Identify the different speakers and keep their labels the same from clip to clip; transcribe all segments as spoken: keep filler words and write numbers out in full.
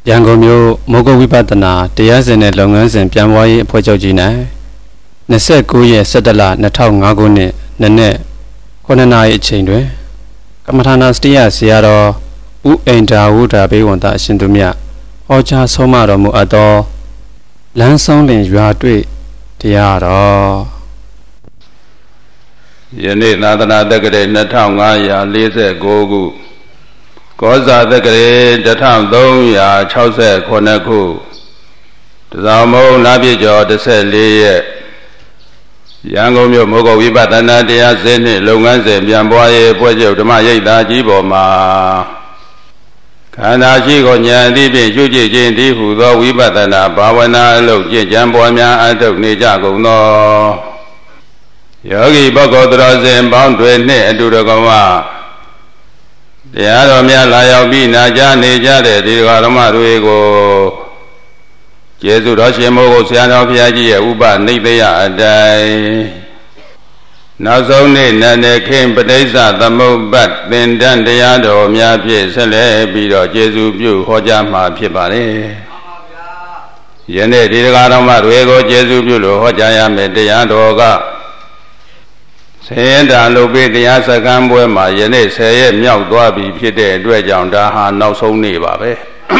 Speaker 1: ရန်ကုန်မြို့မိုးကုတ်ဝိပဿနာတရားစင်နဲ့လုပ်ငန်းစဉ်ပြန်ပွားရေးအဖွဲ့ချုပ်ကြီး၌၂၉ရက်၁၁လ၂၀၀၅ခုနှစ်နနက်ခုနှစ်နာရီအချိန်တွင်ကမ္မထာနာစတိယဆရာတော်ဦးအိန္ဒာဝုဒ္ဓဘေးဝန္တအရှင်သူမြတ်ဟောကြားဆုံးမတော်မူအပ်သောလမ်းဆုံးလင်ရွာတွေ့တရားတော်
Speaker 2: ယနေ့သာသနာတက္ကရာ၂၅၄၉ခုကောဇာတက္ကရာ၁၃၆၉ခုတဇောင်းမုံလပြည့်ကျော်၁၄ရက်ရန်ကုန်မြို့မိုးကုတ်ဝိပဿနာတရားစင်နှင့်လုပ်ငန်းစဉ်ပြန်ပွားရေးအဖွဲ့ချုပ်ဓမ္မရိပ်သာကြီးပေါ်မှာခန္ဓာရှိကိုဉာဏ်အသိဖြင့်ရှုကြည့်ခြင်းတည်းဟူသောဝိပဿနာဘာဝနာအလုပ်ကျင့်ကြံပွားများအထုတ်နေကြကုန်သောယောဂီပုဂ္ဂိုလ်တော်စင်ပေါင်းတွေနှင့်အတူတကွတရားတော်များလာရောက်ပြီးနာကြားနေကြတဲ့ဒီဓမ္မတွေကိုကျေးဇူးတော်ရှင်မိုးကုတ်ဆရာတော်ဘုရားကြီးရဲ့ဥပနိသေယအတိုင်းနောက်ဆုံးနေ့နန္ဒခေပဋိစ္စသမုပ္ပတ်သင်္တန်တရားတော်များဖြင့်ဆက်လက်ပြီးတော့ကျေးဇူးပြုဟောကြားမှာဖြစ်ပါတယ်။ယနေ့ဒီဓမ္မတွေကိုကျေးဇူးပြုလို့ဟောကြားရမယ်တရားတော်ကဆေယန္တာလုပိတရားစခန်းပွဲမှာယနေ့ဆယ်ရက်မြောက်သွားပြီဖြစ်တဲ့အတွက်ကြောင့်ဒါဟာနောက်ဆုံးနေ့ပါပဲ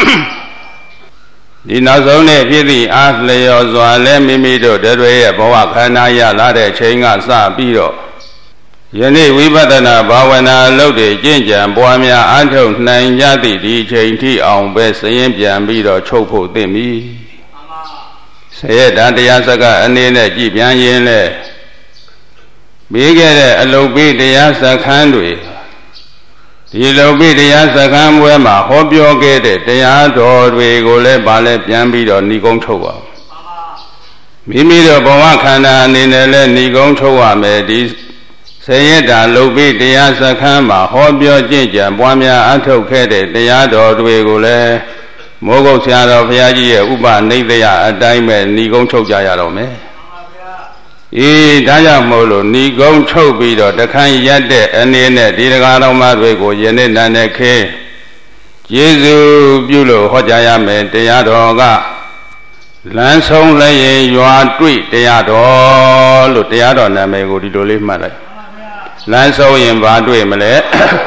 Speaker 2: ဒီနောက်ဆုံးနေ့ဖြစ်သည့်အားလျော်စွာလဲမိမိတို့တွေရဲ့ဘဝခန္ဓာရလာတဲ့ချိန်ကစပြီးတော့ယနေ့ဝိပဿနာဘာဝနာအလုပ်တွေကျင့်ကြံပွားများအားထုတ်နိုင်ကြသည့်ဒီချိန်ထိအောင်ပဲစရင်ပြန်ပြီးတော့ချုပ်ဖို့သင့်ပြီဆယ်ရက်တာတရားစကားအနေနဲ့ကြည်ပြန်ရင်လဲပြီးခဲ့တဲ့အလုပ်ပြီးတရားစခန်းတွေဒီလုပ်ပြီးတရားစခန်းပွဲမှာဟောပြောခဲ့တဲ့တရားတော်တွေကိုလည်းဗာလဲပြန်ပြီးတော့ဏီကုံထုတ်ပါမိမိတို့ဘဝခန္ဓာအနေနဲ့လည်းဏီကုံထုတ်ရမယ်ဒီဆယ်ရက်တာလုပ်ပြီးတရားစခန်းမှာဟောပြောကြင့်ကြံပွားများအထုတ်ခဲ့တဲ့တရားတော်တွေကိုလည်းမိုးကုတ်ဆရာတော်ဘုရားကြီးရဲ့ဥပနိသေယအတိုင်းပဲဏီကုံထုတ်ကြရတော့မယ်အေးဒါကြောင့်မို့လို့ဏီကုံထုတ်ပြီးတော့တခန်းရက်တဲ့အနေနဲ့ဒီတရားတော်မတွေကိုယနေ့နန်းနဲ့ခေကျေးဇူးပြုလို့ဟောကြားရမယ်တရားတော်ကလမ်းဆုံးလည်းရင်ရွာတွေ့တရားတော်လို့တရားတော်နာမည်ကိုဒီလိုလေးမှတ်လိုက်လမ်းဆုံးရင်ဘာတွေ့မလဲ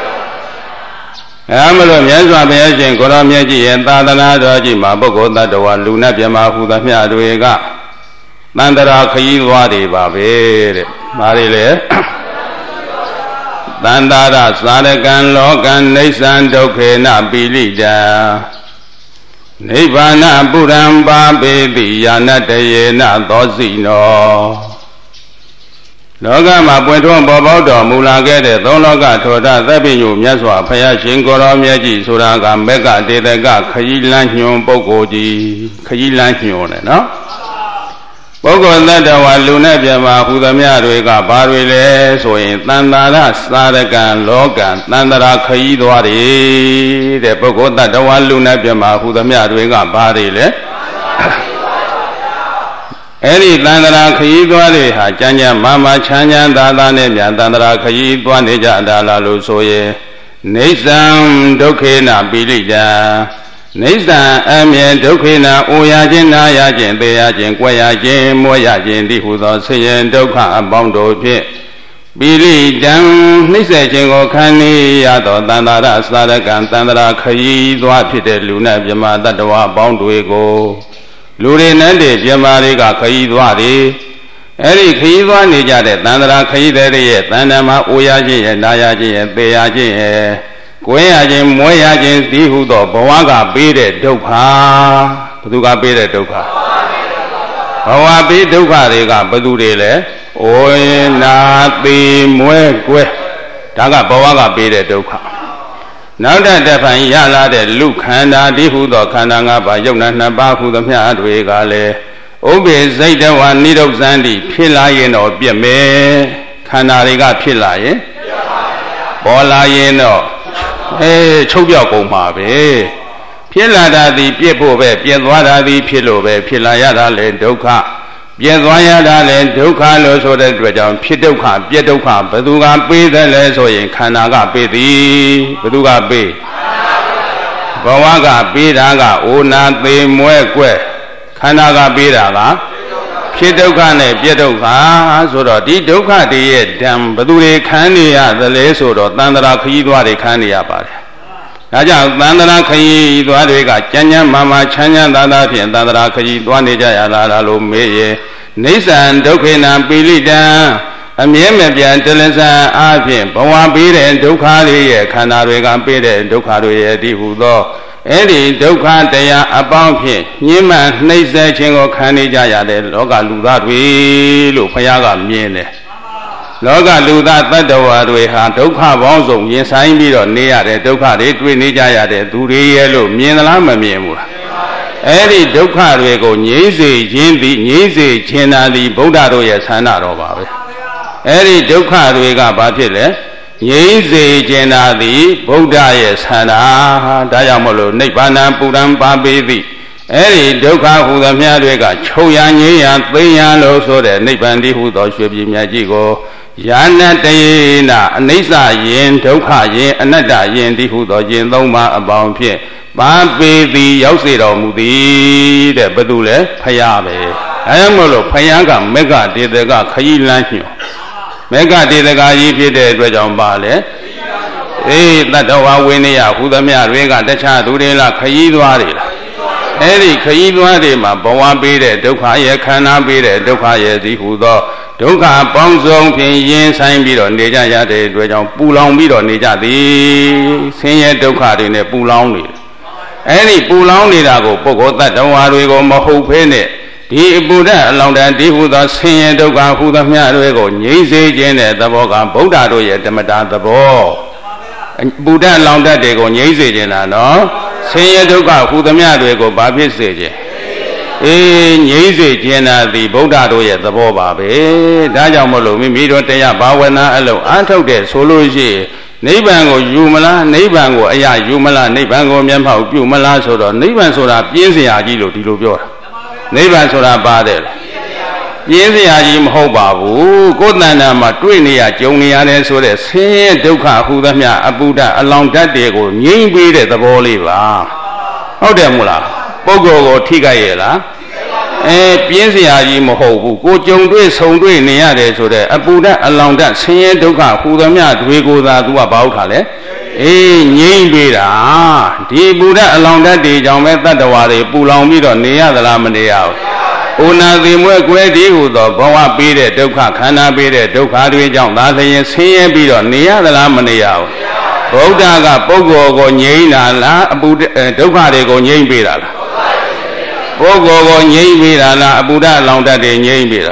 Speaker 2: အဲမလို့မြတ်စွာဘုရားရှင်ကိုရောမြတ်ကြီးရဲ့သာသနာတော်ကြီးမှာပုဂ္ဂိုလ်တ attva လူနဲ့မြမဟူသမျှတွေကတန္တရာခရီးသွားတွေပါပဲတဲ့။မာရီလေတန္တရာသာရကံလောကံနေသံဒုက္ခေနပိလိတံနိဗ္ဗာနပုရံပါပေတိယာနတယေနသောစီနောလောကမှာပွင့်ထွန်းပေါ်ပေါက်တော်မူလာခဲ့တဲ့သုံးလောကထောတာသဗ္ဗညုမြတ်စွာဘုရားရှင်ကိုရောမြတ်ကြီးဆိုတာကမက္ကတေတကခရီးလမ်းညွန်ပုဂ္ဂိုလ်ကြီးခရီးလမ်းညွန်တယ်နော်ပုဂ္ဂိုလ်တ attva လူနဲ့ပြမဟူသမျှတွေကဘာတွေလဲဆိုရင်တန္တာရသာရကံလောကံတန္တရာခရီးသွားတွေတဲ့ပုဂ္ဂိုလ်တ attva လူနဲ့ပြမဟူသမျှတွေကဘာတွေလဲအဲ့ဒီတန္တရာခရီးသွားတွေဟာကျမ်းကျမ်းမာမာချမ်းချမ်းသာသာနဲ့မြန်တန္တရာခရီးသွားနေကြတာလားလို့ဆိုရင်နေသံဒုက္ခေနပိလိတံနိစ္စံအမြဲဒုက္ခိနာအိုရခြင်းနာရခြင်းသေရခြင်းကြွယ်ရခြင်းမောရခြင်းဒီဟုသောဆင်းရဲဒုက္ခအပေါင်းတို့ဖြင့်ပိရိတံနှိစ္စခြင်းကိုခံနေရသောတန္တရာသာရကံတန္တရာခရီးသွားဖြစ်တဲ့လူနဲ့မြမတ attva အပေါင်းတွေကိုလူတွေနဲ့တည်းမြမတွေကခရီးသွားတယ်အဲ့ဒီခရီးသွားနေကြတဲ့တန္တရာခရီးတဲ့ရဲ့တဏ္ဍာမှာအိုရခြင်းရဲ့နာရခြင်းရဲ့သေရခြင်းရဲ့ကိုယ်ရခြင်းမွေးရခြင်းဒီဟုသောဘဝကပေးတဲ့ဒုက္ခဘသူကပေးတဲ့ဒုက္ခဘဝပေးဒုက္ခတွေကဘသူတွေလဲအိုးနာသေမွေးကွယ်ဒါကဘဝကပေးတဲ့ဒုက္ခနောက်တဲ့တဖန်ရလာတဲ့လူခန္ဓာဒီဟုသောခန္ဓာ၅ပါးယုတ်နာနှစ်ပါးဟုသမျှတွေကလည်းဥပ္ပေစိတ်တဝနိရုဒ္ဓံတိဖြစ်လာရင်တော့ပြည့်မယ်ခန္ဓာတွေကဖြစ်လာရင်ပေါ်လာရင်တော့အဲချုပ်ပြောက်ကုန်မှာပဲဖြစ်လာတာဒီပြည့်ဖို့ပဲပြည့်သွားတာဒီဖြစ်လို့ပဲဖြစ်လာရတာလေဒုက္ခပြည့်သွားရတာလေဒုက္ခလို့ဆိုတဲ့အတွက်ကြောင့်ဖြစ်ဒုက္ခပြည့်ဒုက္ခဘယ်သူကပေးတယ်လဲဆိုရင်ခန္ဓာကပေးသည်ဘယ်သူကပေးဘ Bawaga Bidaga Una the Mueque Kanaga Bidaga Pidokane Piedoka Soro Di Doka Di Dam Badure Kania the Lesoro Tandra Kidwa de Kania Pare Raja Tandra Kidwa de Chanya Mama Chanya Dada Tandra Kidwa Nija Lalo Meye Nisan Dokena Bilida Amiem Telesa Api Bawa Bide Dokari Kanarega Bide Dokari Dihudo Edi Doka Dea about him Nima Nisa Chingo Kanija de Loga Luda we Lupayaga Miene Loga Luda Tadawa we had Doka Bonzo Yes I be on Nia de Doka de Twinija de Duri Yellow Mienalama Miemura Edi Doka we go Nizi Jindi Nizi China the Bodado Yasana Roba Edi Doka we got Batile Yeze Jena the Buddha Yasana Dayamolo Nipana Puram Babi Eri Doka who the Miadwega Choyan Yan Bayan also the Nipandi who thought should be Magigo Yana Dayna Nisa Yen Doka Yen Anada Yen the who thought Yen Loma about Pie Babi the Yosido Mudi the Badule Payabe Ayamolo Payanga Mega did the Kayi Lanyo Mega did the guy if you did with John Bale. Eh, that our Winia, who the Mia Rega, the child, Udela, Kayidwari. Eri Kayidwari, my Bawa Bede, Dokaya, Kana Bede, Dokaya, the Hudo, Doka, Bonzo, Yen, Sign Bido, Neja, de Dwayne, Pulong Bido, Neja, the senior Doka in a Pulong. Any Pulong Nidago, Pogo, that don't worry, go Maho Pene. Di Buddha along that di who the senior Doga who the Miarego, Nizi Jene, the Boga, Buddha do yet the Mada the Bo. Buddha along that they go Nizi Jena, no? Senior Doga who the Miarego, Babi Sage. Eh, Nizi Jena, the Buddha do yet the Bo Babi, Dajamolo, Mido Tea, Bawana, Allo, Anto de Soloji, Nebango, Yumala, Nebango, Aya, Yumala, Nebango, Yampa, Yumala, Soda, Neban Soda, Piensi Agilo, Dilubio. Never saw a battle. Yes, I am Hobabu, good Nana, Twinia, Jonia, and so the same Doka, who the Mia, Abuda, along that day go, Yin beat the Boliva. How demula, Bogo, Tigaela. Eh, Piensi, I am Hobu, go Jong Dway, so doing near so the Abuda, along that same Doka, who the Mia, we go that do about Hale. Eh, Yin Bida, the Buddha along that day, John met that the Wadi, Pulang Mido, near the Lamanea. Una the Mugwe, the Bawa Bide, Doka, Kana Bide, Doka, John, that they say Bido, near the Lamanea. Bodaga, Bogo, go Yena, La, Doka, they go Yin Bida. Bogo, go Yin Bida, La, Buddha along that day, Yin Bida.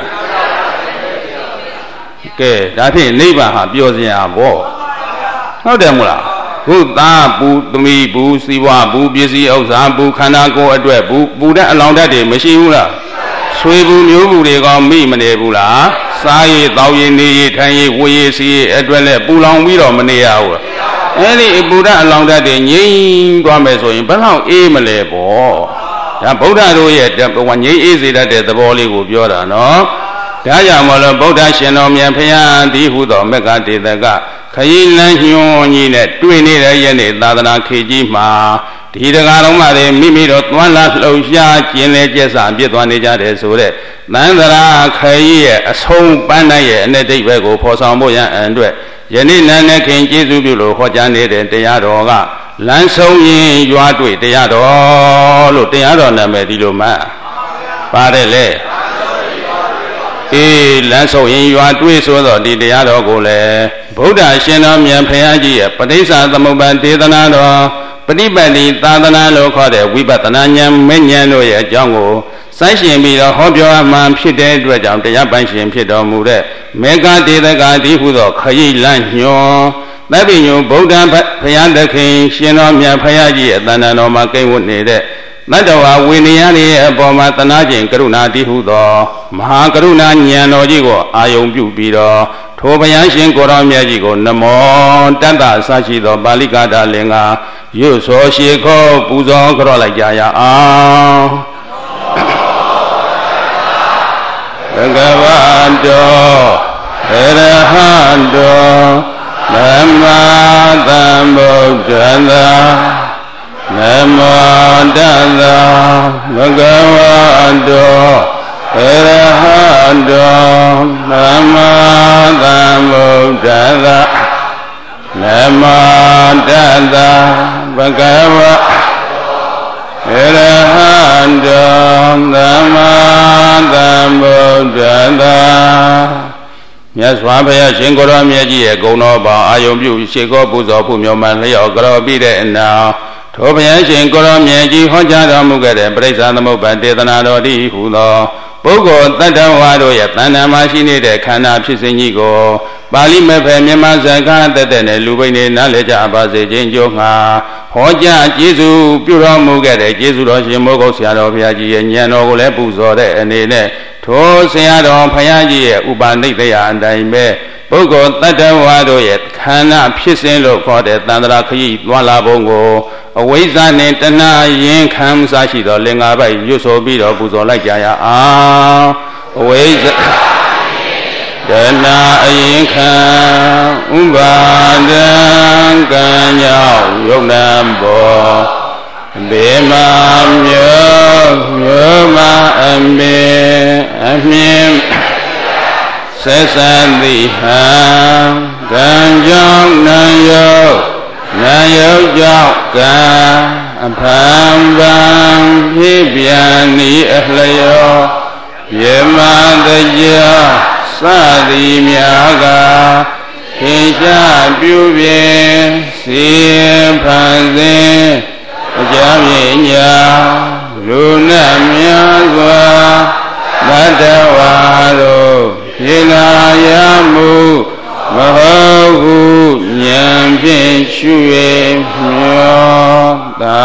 Speaker 2: Okay, that is neighbor, Biosia, Bo. How demula? Good da boo to me boo siwa boo busy outside boo cana go at web boo boo that along that day machine Swibu new they got me manebula Sai thousand ye tiny way see at well pulang we don't manea any Buddha along that day yin guameso in Balang e malebo that Buddha do yet one ye easy that the volley will be order no Dayamala Buddha Shenom Yampayan di who the mega did the guy Kayilan Yoni net doing it again, Dadana Kijima, Tidagaroma, Mimidot, one last low shot, Jinejas, and Bietwanija, so that Mandara Kaye, a soul banaye, and the day go for some boy and do it. Jenny Nana King Jesubulo, Hojane, and Teadoga, Lanso yin, you are doing Teado, Teado, Namediloma, Padele. Eh, Lanso yin, you are doing so that the Teado gole. Buddha Shenam Yampayaji, Padisa the Moban Tidanado, Padibadi, Tadanalo, Kode, Wibatananyam, Menyano, Jango, Sashin be the Hobio, Mam, Shide, Dwajam, the Yapanshin, Pido Mude, Mega de the Gadi Hudo, Kayi Lanyo, Maybe you Buddha Payanda King, Shenam Yampayaji, Danano Maki would need it. Nadawa Winiani, Boma Tanajin, Karuna Dihudo, Mahakaruna Nyano Jigo, Ayom Bubido. Tobayashin Koram Yajigo, Namo, Tanda Sachido, Balikada Linga, you so she called Puzo Krola Jaya. Ah, Gavando, Erahando, Nama Dambo Janda, Namo Tassa Bhagavato Arahato Samma Sambuddhassa Namo Tassa Bhagavato Arahato Samma Sambuddhassa မြတ်စွာဘုရားရှင်ကိုရောမြတ်ကြီးရဲ့ဂုဏ်တော်ပေါင်းအာယုံပြုရှေ့ကောပူဇော်ဖို့မြော်မှန်လျောက်ကြောပြီးတဲ့အနောက်ထိုဘုရားရှင်ကိုရောမြတ်ကြီးဟောကြားတော်မူခဲ့တဲ့ပရိစ္ဆာသမုပ္ပါဒေသနာတော်ဤဟူသောပုဂ္ဂိုလ်တတ္တဝါတို့ရဲ့တဏ္ဍာမှာရှိနေတဲ့ခန္ဓာဖြစ်စဉ်ကြီးကိုပါဠိမဖယ်မြန်မာစကားတက်တဲ့နဲ့လူပိနေနားလည်ကြပါစေခြင်းကြောင့်ငါဟောကြားကျေးဇူးပြုတော်မူခဲ့တဲ့ကျေးဇူးတော်ရှင်မိုးကုတ်ဆရာတော်ဘုရားကြီးရဲ့ဉာဏ်တော်ကိုလည်းပူဇော်တဲ့အနေနဲ့ထိုဆရာတော်ဘုရားကြီးရဲ့ဥပနိဒေယအတိုင်းပဲပုဂ္ဂိုလ်တတ္တဝါတို့ရဲ့ခန္ဓာဖြစ်စဉ်လို့ခေါ်တဲ့တန္တရာခရီးသွားလာပုံကိုအဝိဇ္ဇာနဲ့တဏှာရင်ခံစားရှိသောလင်္ကာပိုက်ရွတ်ဆိုပြီးတော့ပူဇော်လိုက်ကြရအောင်အဝိဇ္ဇာတဏှာအရင်ခံဥပါဒံကံကြောင့်ယုံနာဘောဘေမမျိုးမျိုးမအမေအမြင်ဆက်ဆံသည်ဟံကံကြောင့်နာယုတ်နာယုတ်ကြောင့်ကံအဖန်ပန်ဖြစ်ပြန်ဤအလျောယေမတကြာစသည်များကခေချပြုပြင်စီဖန်စဉ်အကြမြင်ညာလူနဲ့များစွာတတ္တဝါတို့ဖြစ်လာရမှုမဟုတ်ဟုဉာဏ်ဖြင့်ရှု၍မျောတာ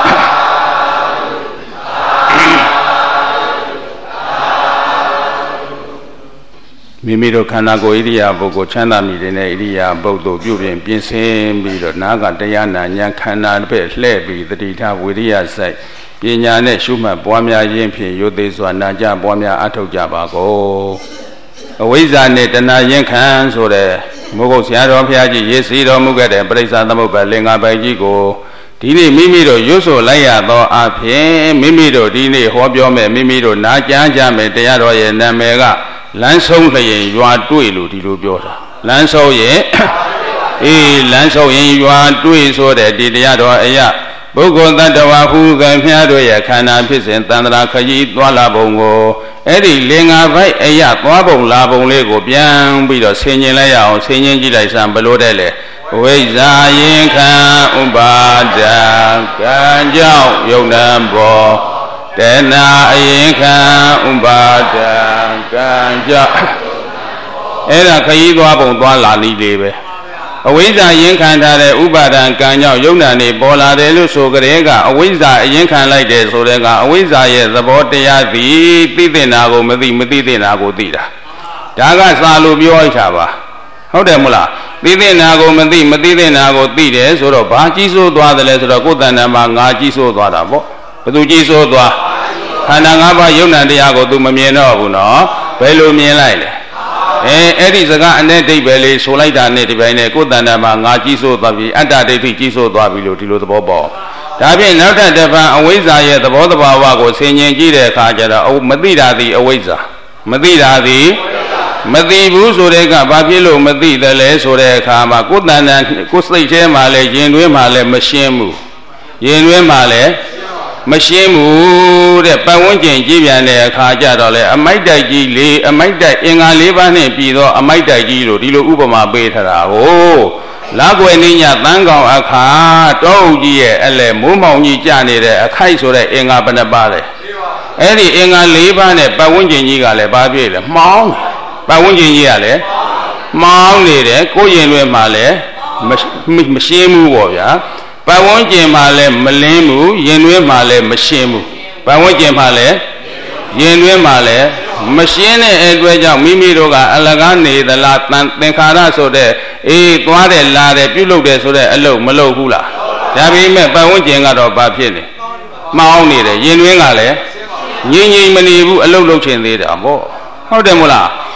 Speaker 2: မိမိတို့ခန္ဓာကိုယ်ဣရိယာပုဂ္ဂိုလ်ချမ်းသာမိတဲ့ဣရိယာပုဂ္ဂိုလ်ပြုပြင်ပြင်ဆင်ပြီးတော့နာကတရားနာဉာဏ်ခန္ဓာတစ်ဖက်လှည့်ပြီးတတိထဝိရိယစိုက်ပညာနဲ့ရှုမှတ်ပွားများခြင်းဖြင့်ရိုသေစွာနာကြပွားများအထောက်ကြပါကုန်အဝိဇ္ဇာနဲ့တဏှာရင်ခံဆိုတဲ့မိုးကုတ်ဆရာတော်ဘုရားကြီးရေးစီတော်မူခဲ့တဲ့ပရိစ္ဆာသမုပ္ပါလင်္ကာပိုက်ကြီးကိုဒီနေ့မိမိတို့ရွတ်ဆိုလိုက်ရသောအဖြစ်မိမိတို့ဒီနေ့ဟောပြောမဲ့မိမိတို့နာကြားကြမဲ့တရားတော်ရဲ့နာမည်ကလမ်းဆုံးလျင်ရွာတွေ့လို့ဒီလိုပြောတာလမ်းဆုံးရင်အေးလမ်းဆုံးရင်ရွာတွေ့ဆိုတဲ့ဒီတရားတော်အရာပုဂ္ဂိုလ်တ attva ဟုကံမြတ်တို့ရဲ့ခန္ဓာဖြစ်စဉ်တန္တရာခရီးသွားလာပုံကိုအဲ့ဒီလင်္ကာပိုက်အရာသွားပုံလာပုံလေးကိုပြန်ပြီးတော့ဆင်ញင်လိုက်ရအောင်ဆင်ញင်ကြည့်လိုက်စမ်းဘလို့တဲ့လေဝိဇ္ဇာရင်ခံဥပါဒံကံကြောင့်ယုံနာဘောတဏှာအရင်ခံဥပါဒံကံကြောင့်အဲ့ဒါခရီးသွားပုံသွားလာနည်းလေးပဲအဝိဇ္ဇာရင်ခံထားတဲ့ဥပါဒံကံကြောင့်ယုံနာနေပေါ်လာတယ်လို့ဆိုကြတဲ့ကအဝိဇ္ဇာအရင်ခံလိုက်တယ်ဆိုတဲ့ကအဝိဇ္ဇာရဲ့သဘောတရားသည်သိတဲ့နာကိုမသိမသိတဲ့နာကိုသိတာဒါကစာလို့ပြောလိုက်တာပါဟုတ်တယ်မလားသိတဲ့နာကိုမသိမသိတဲ့နာကိုသိတယ်ဆိုတော့ဘာကြီးစိုးသွားတယ်လဲဆိုတော့ကိုယ်တဏ္ဍာမှာငါကြီးစိုးသွားတာပေါ့ဘယ်သူကြီးစိုးသွားခန္ဓာ၅ပါးယုံနာတရားကို तू မမြင်တော့ဘူးနော်ဘယ်လိုမြင်လိုက်လဲအဲအဲ့ဒီစကားအနဲ့ဒိဋ္ဌိပဲလေးဆိုလိုက်တာနဲ့ဒီပိုင်းနဲ့ကိုယ်တဏ္ဍာမှာငါကြီးစိုးသွားပြီအတ္တဒိဋ္ဌိကြီးစိုးသွားပြီလို့ဒီလိုသဘောပေါက်ဒါဖြင့်နောက်ထပ်တစ်ပံအဝိဇ္ဇာရဲ့သဘောတဘာဝကိုဆင်ញင်ကြည့်တဲ့အခါကျတော့မသိတာသည်အဝိဇ္ဇာမသိတာသည်မသိဘူးဆိုတဲ့ကဘာဖြစ်လို့မသိတယ်လဲဆိုတဲ့အခါမှာကိုယ်တဏ္ဍာကိုယ်စိတ်ထဲမှာလဲရင်တွင်းမှာလဲမရှင်းဘူးရင်တွင်းမှာလဲမရှင်းဘူးတဲ့ပတ်ဝန်းကျင်ကြည့်ပြန်တဲ့အခါကျတော့လေအမိုက်တိုက်ကြီးလေးအမိုက်တိုက်အင်္ဂါလေးပါးနဲ့ပြည်သောအမိုက်တိုက်ကြီးလို့ဒီလိုဥပမာပေးထားတာကိုလာကွယ်နေညတန်းကောင်အခါတောအုပ်ကြီးရဲ့အလဲမိုးမောင်ကြီးကြနေတဲ့အခိုက်ဆိုတဲ့အင်္ဂါဘယ်နှပါလဲအဲ့ဒီအင်္ဂါလေးပါးနဲ့ပတ်ဝန်းကျင်ကြီးကလည်းဘာဖြစ်လဲမှောင်းပတ်ဝန်းကျင်ကြီးကလည်းမှောင်းနေတယ်ကိုယ်ရင်တွေမှာလည်းမရှင်းဘူးပေါ့ဗျာပတ်ဝန်းကျင်မှာလည်းမလင်းဘူးရင်တွင်းမှာလည်းမရှင်းဘူးပတ်ဝန်းကျင်မှာလည်းရင်တွင်းမှာလည်းမရှင်းတဲ့အတွက်ကြောင့်မိမိတို့ကအလကားနေသလားသင်္ခါရဆိုတဲ့အေးသွားတယ်လာတယ်ပြုတ်လုပ်တယ်ဆိုတဲ့အလုပ်မလုပ်ဘူးလားဒါပေမဲ့ပတ်ဝန်းကျင်ကတော့ဘာဖြစ်လဲမှောင်းနေတယ်ရင်တွင်းကလည်းငြိမ်ငြိမ်မနေဘူးအလုပ်လုပ်ချင်သေးတာပေါ့ဟုတ်တယ်မို့လား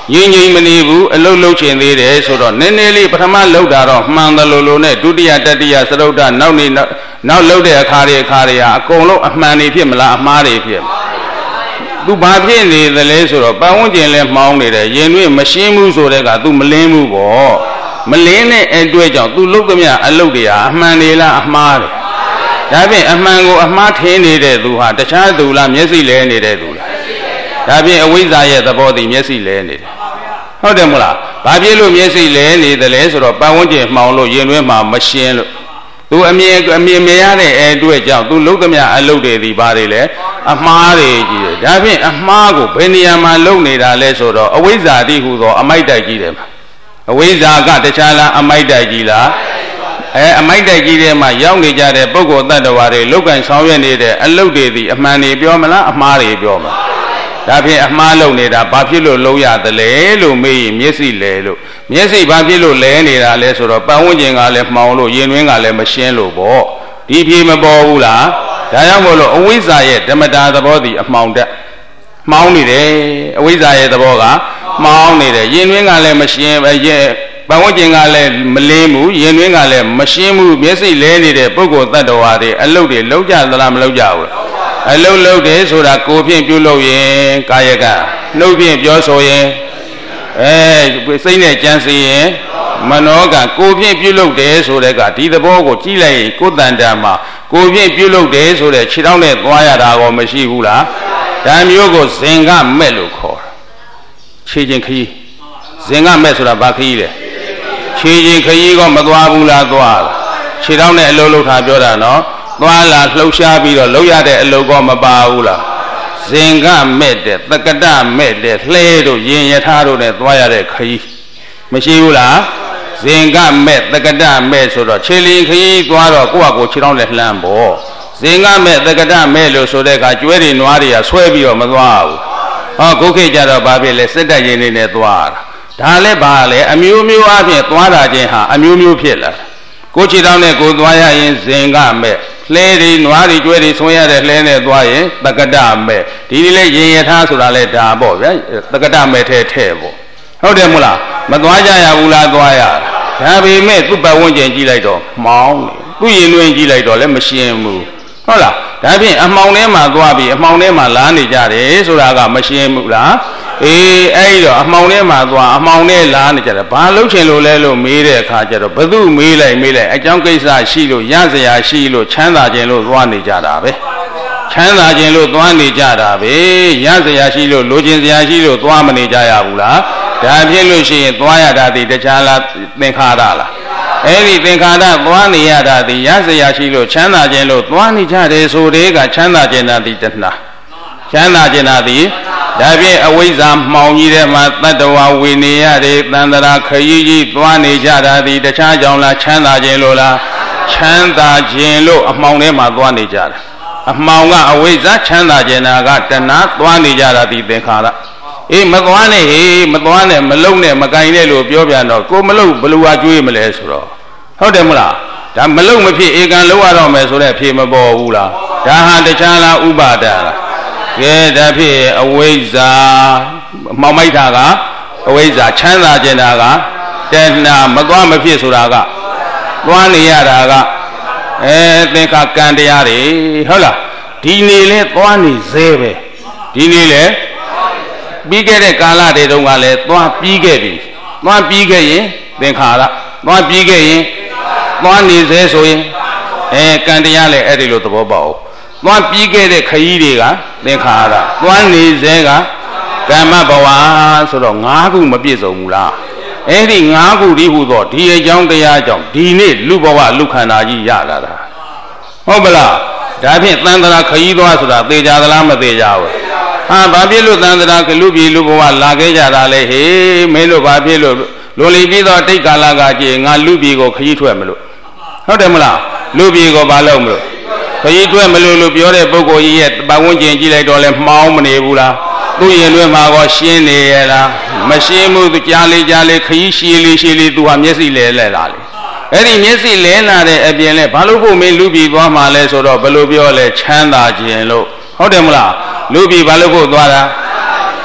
Speaker 2: ငြိမ်ငြိမ်မနေဘူးအလုတ်လုတ်ချင်သေးတယ်ဆိုတော့နည်းနည်းလေးပထမလုတ်တာတော့မှန်တယ်လို့လို့နဲ့ဒုတိယတတိယသရုပ်တနောက်နေနောက်လုတ်တဲ့အခါတွေအခါတွေဟာအကုန်လုံးအမှန်တွေဖြစ်မလားအမှားတွေဖြစ်သူဘာဖြစ်နေသလဲဆိုတော့ပတ်ဝန်းကျင်လဲမှောင်းနေတယ်ရင်တွင်မရှင်းဘူးဆိုတဲ့ကသူမလင်းဘူးပေါ့မလင်းတဲ့အတွက်ကြောင့်သူလုတ်သမျှအလုတ်တွေဟာအမှန်တွေလားအမှားတွေဒါဖြင့်အမှန်ကိုအမှားထင်းနေတဲ့သူဟာတခြားသူလားမျက်စိလဲနေတဲ့သူလားဒါဖြင့်အဝိဇ္ဇာရဲ့သဘောတည်မျက်စိလဲနေတယ်ဟုတ်တယ်မလားဘာဖြစ်လို့မျက်စိလဲနေတယ်လဲဆိုတော့ပတ်ဝန်းကျင်မှောင်လို့ရင်တွင်းမှာမရှင်းလို့သူအမြင်အမြင်မရတဲ့အဲအတွက်ကြောင့်သူလုတ်သမျှအလုတ်တွေဒီဘာတွေလဲအမှားတွေကြီးတယ်ဒါဖြင့်အမှားကိုဘယ်နေရာမှာလုတ်နေတာလဲဆိုတော့အဝိဇ္ဇာတိဟူသောအမိုက်တိုက်ကြီးတယ်မှာအဝိဇ္ဇာကတခြားလားအမိုက်တိုက်ကြီးလားအဲအမိုက်တိုက်ကြီးထဲမှာရောက်နေကြတဲ့ပုဂ္ဂိုလ်တ attva တွေလုတ်ကန်ဆောင်ရွက်နေတဲ့အလုတ်တွေဒီအမှန်တွေပြောမလားအမှားတွေပြောမလားဒါဖြင့်အမှားလုံနေတာဘာဖြစ်လို့လုံးရသလဲလို့မေးရင်မျက်စိလဲလို့မျက်စိဘာဖြစ်လို့လဲနေတာလဲဆိုတော့ပတ်ဝန်းကျင်ကလည်းမှောင်လို့ရင်တွင်းကလည်းမရှင်းလို့ပေါ့ဒီဖြေမပေါ်ဘူးလားဒါကြောင့်မို့လို့အဝိဇ္ဇာရဲ့ဓမ္မတာသဘောတည်အမှောင်တက်မှောင်နေတယ်အဝိဇ္ဇာရဲ့သဘောကမှောင်နေတယ်ရင်တွင်းကလည်းမရှင်းပဲရဲ့ပတ်ဝန်းကျင်ကလည်းမလင်းဘူးရင်တွင်းကလည်းမရှင်းဘူးမျက်စိလဲနေတဲ့ပုဂ္ဂိုလ်တ attva တွေအလုတ်တွေလုံးကြသလားမလုံးကြဘူးအလုံးလုံးတယ်ဆိုတာကိုယ်ဖြင့်ပြုလုပ်ရင်ကာယကနှုတ်ဖြင့်ပြောဆိုရင်အဲစိတ်နဲ့ကြံစည်ရင်မနောကကိုယ်ဖြင့်ပြုလုပ်တယ်ဆိုတဲ့ကဒီသဘောကိုကြည့်လိုက်ရင်ကိုယ်တန်တာမှာကိုယ်ဖြင့်ပြုလုပ်တယ်ဆိုတဲ့ခြေထောက်နဲ့သွားရတာကောမရှိဘူးလားဒါမျိုးကိုဇင်ကမဲ့လို့ခေါ်တာခြေချင်းခရီးဇင်ကမဲ့ဆိုတာဘာခရီးလဲခြေချင်းခရီးကမသွားဘူးလားသွားခြေထောက်နဲ့အလုံးလုံးထားပြောတာနော်သွားလာလှုပ်ရှားပြီးတော့လှုပ်ရတဲ့အလုပ်ကောမပါဘူးလားဇင်ကမဲ့တဲ့တက္ကတမဲ့တဲ့လှဲတို့ရင်ယထာတို့နဲ့သွားရတဲ့ခရီးမရှိဘူးလားဇင်ကမဲ့တက္ကတမဲ့ဆိုတော့ခြေလီခရီးသွားတော့ကိုယ့်ဟာကိုယ်ခြေထောက်နဲ့လှမ်းပေါ့ဇင်ကမဲ့တက္ကတမဲ့လို့ဆိုတဲ့အခါကျွဲတွေနွားတွေကဆွဲပြီးတော့မသွားဘူးဟောခုခေတ်ကြတော့ဘာဖြစ်လဲစစ်တပ်ရင်တွေနဲ့သွားတာဒါလည်းဘာလဲအမျိုးမျိုးအပြင်သွားတာချင်းဟာအမျိုးမျိုးဖြစ်လာကိုယ်ခြေထောက်နဲ့ကိုယ်သွားရရင်ဇင်ကမဲ့လှဲတွေနွားတွေကျွဲတွေဆွဲရတဲ့လှဲနဲ့သွားရင်တက္ကတမဲ့ဒီဒီလေရင်ယထာဆိုတာလဲဒါပေါ့ဗျာတက္ကတမဲ့ထဲထဲပေါ့ဟုတ်တယ်မို့လားမသွားကြရဘူးလားသွားရဒါပေမဲ့သူ့ပတ်ဝန်းကျင်ကြည့်လိုက်တော့မှောင်သူ့ရင်တွင်ကြည့်လိုက်တော့လည်းမရှင်းဘူးဟုတ်လားဒါဖြင့်အမှောင်ထဲမှာသွားပြီးအမှောင်ထဲမှာလာနေကြတယ်ဆိုတာကမရှင်းဘူးလားအေးအဲ့တော့အမှောင်ထဲမှာသွားအမှောင်ထဲလာနေကြတယ်ဘာလုပ်ချင်လို့လဲလို့မေးတဲ့အခါကျတော့ဘသူမေးလိုက်မေးလိုက်အကြောင်းကိစ္စရှိလို့ရစရာရှိလို့ချမ်းသာခြင်းလို့သွားနေကြတာပဲချမ်းသာခြင်းလို့သွားနေကြတာပဲရစရာရှိလို့လိုချင်စရာရှိလို့သွားမနေကြရဘူးလားဒါဖြစ်လို့ရှိရင်သွားရတာဒီတခြားလားသင်္ခါရလားအဲ့ဒီသင်္ခါရသွားနေရတာဒီရစရာရှိလို့ချမ်းသာခြင်းလို့သွားနေကြတယ်ဆိုတဲ့ကချမ်းသာခြင်းတာဒီတဏှာချမ်းသာခြင်းတာဒီဒါဖြင့်အဝိဇ္ဇာမှောင်ကြီးထဲမှာတတ္တဝါဝိနည်းရတဲ့တန်တရာခရီးကြီးသွားနေကြတာဒီတခြားကြောင့်လားချမ်းသာခြင်းလို့လားချမ်းသာခြင်းလို့အမှောင်ထဲမှာသွားနေကြတာအမှောင်ကအဝိဇ္ဇာချမ်းသာခြင်းတာကတဏှာသွားနေကြတာဒီသင်္ခါရအေးမသွားနဲ့ဟေးမသွားနဲ့မလုံနဲ့မကင်နဲ့လို့ပြောပြန်တော့ကိုမလုံဘလူဟာကျွေးမလဲဆိုတော့ဟုတ်တယ်မလားဒါမလုံမဖြစ်ဧကံလုံရတော့မယ်ဆိုတဲ့အဖြေမပေါ်ဘူးလားဒါဟာတခြားလားဥပါဒလားကဲဒါဖြစ်အဝိဇ္ဇာမှောင်မိုက်တာကအဝိဇ္ဇာချမ်းသာခြင်းတာကတဏှာမသွားမဖြစ်ဆိုတာကသွားနေရတာကအဲသင်္ခါကံတရားတွေဟုတ်လားဒီနေ့လဲသွားနေသေးပဲဒီနေ့လဲပြီးခဲ့တဲ့ကာလတွေတုန်းကလည်းသွားပြီးခဲ့ပြီသွားပြီးခဲ့ရင်သင်္ခါရသွားပြီးခဲ့ရင်သွားနေသေးဆိုရင်အဲကံတရားလည်းအဲ့ဒီလိုသဘောပေါက်သွားပြီးခဲ့တဲ့ခရီးတွေကသင်္ခါရသွားနေသေးကကမ္မဘဝဆိုတော့၅ခုမပြည့်စုံဘူးလားအဲ့ဒီ၅ခုဒီဟုသောဒီအကြောင်းတရားကြောင့်ဒီနေ့လူဘဝလူခန္ဓာကြီးရလာတာဟုတ်ပလားဒါဖြင့်သံသရာခရီးသွားဆိုတာသေချာသလားမသေချာဘူးဟာဘာဖြစ်လို့သံသရာကလူပြည်လူဘဝလာခဲ့ကြတာလဲဟေးမင်းတို့ဘာဖြစ်လို့လိုလီပြီးတော့တိတ်ကာလကကြည်ငါလူပြည်ကိုခရီးထွက်မလို့ဟုတ်တယ်မလားလူပြည်ကိုဘာလုပ်မလို့ခရီးထွက်မလို့လို့ပြောတဲ့ပုဂ္ဂိုလ်ကြီးရဲ့ပတ်ဝန်းကျင်ကြည့်လိုက်တော့လဲမှောင်းမနေဘူးလားသူ့ရင်တွင်မှာကောရှင်းနေရလားမရှင်းဘူးကြားလေးကြားလေးခရီးရှည်လေးရှည်လေးသူဟာမျက်စိလဲလဲလာလေအဲ့ဒီမျက်စိလဲလာတဲ့အပြင်လဲဘာလို့ဖို့မင်းလူပြည်သွားမှာလဲဆိုတော့ဘယ်လိုပြောလဲချမ်းသာခြင်းလို့ဟုတ်တယ်မလားလူပြည်ဘာလို့ဖို့သွားတာ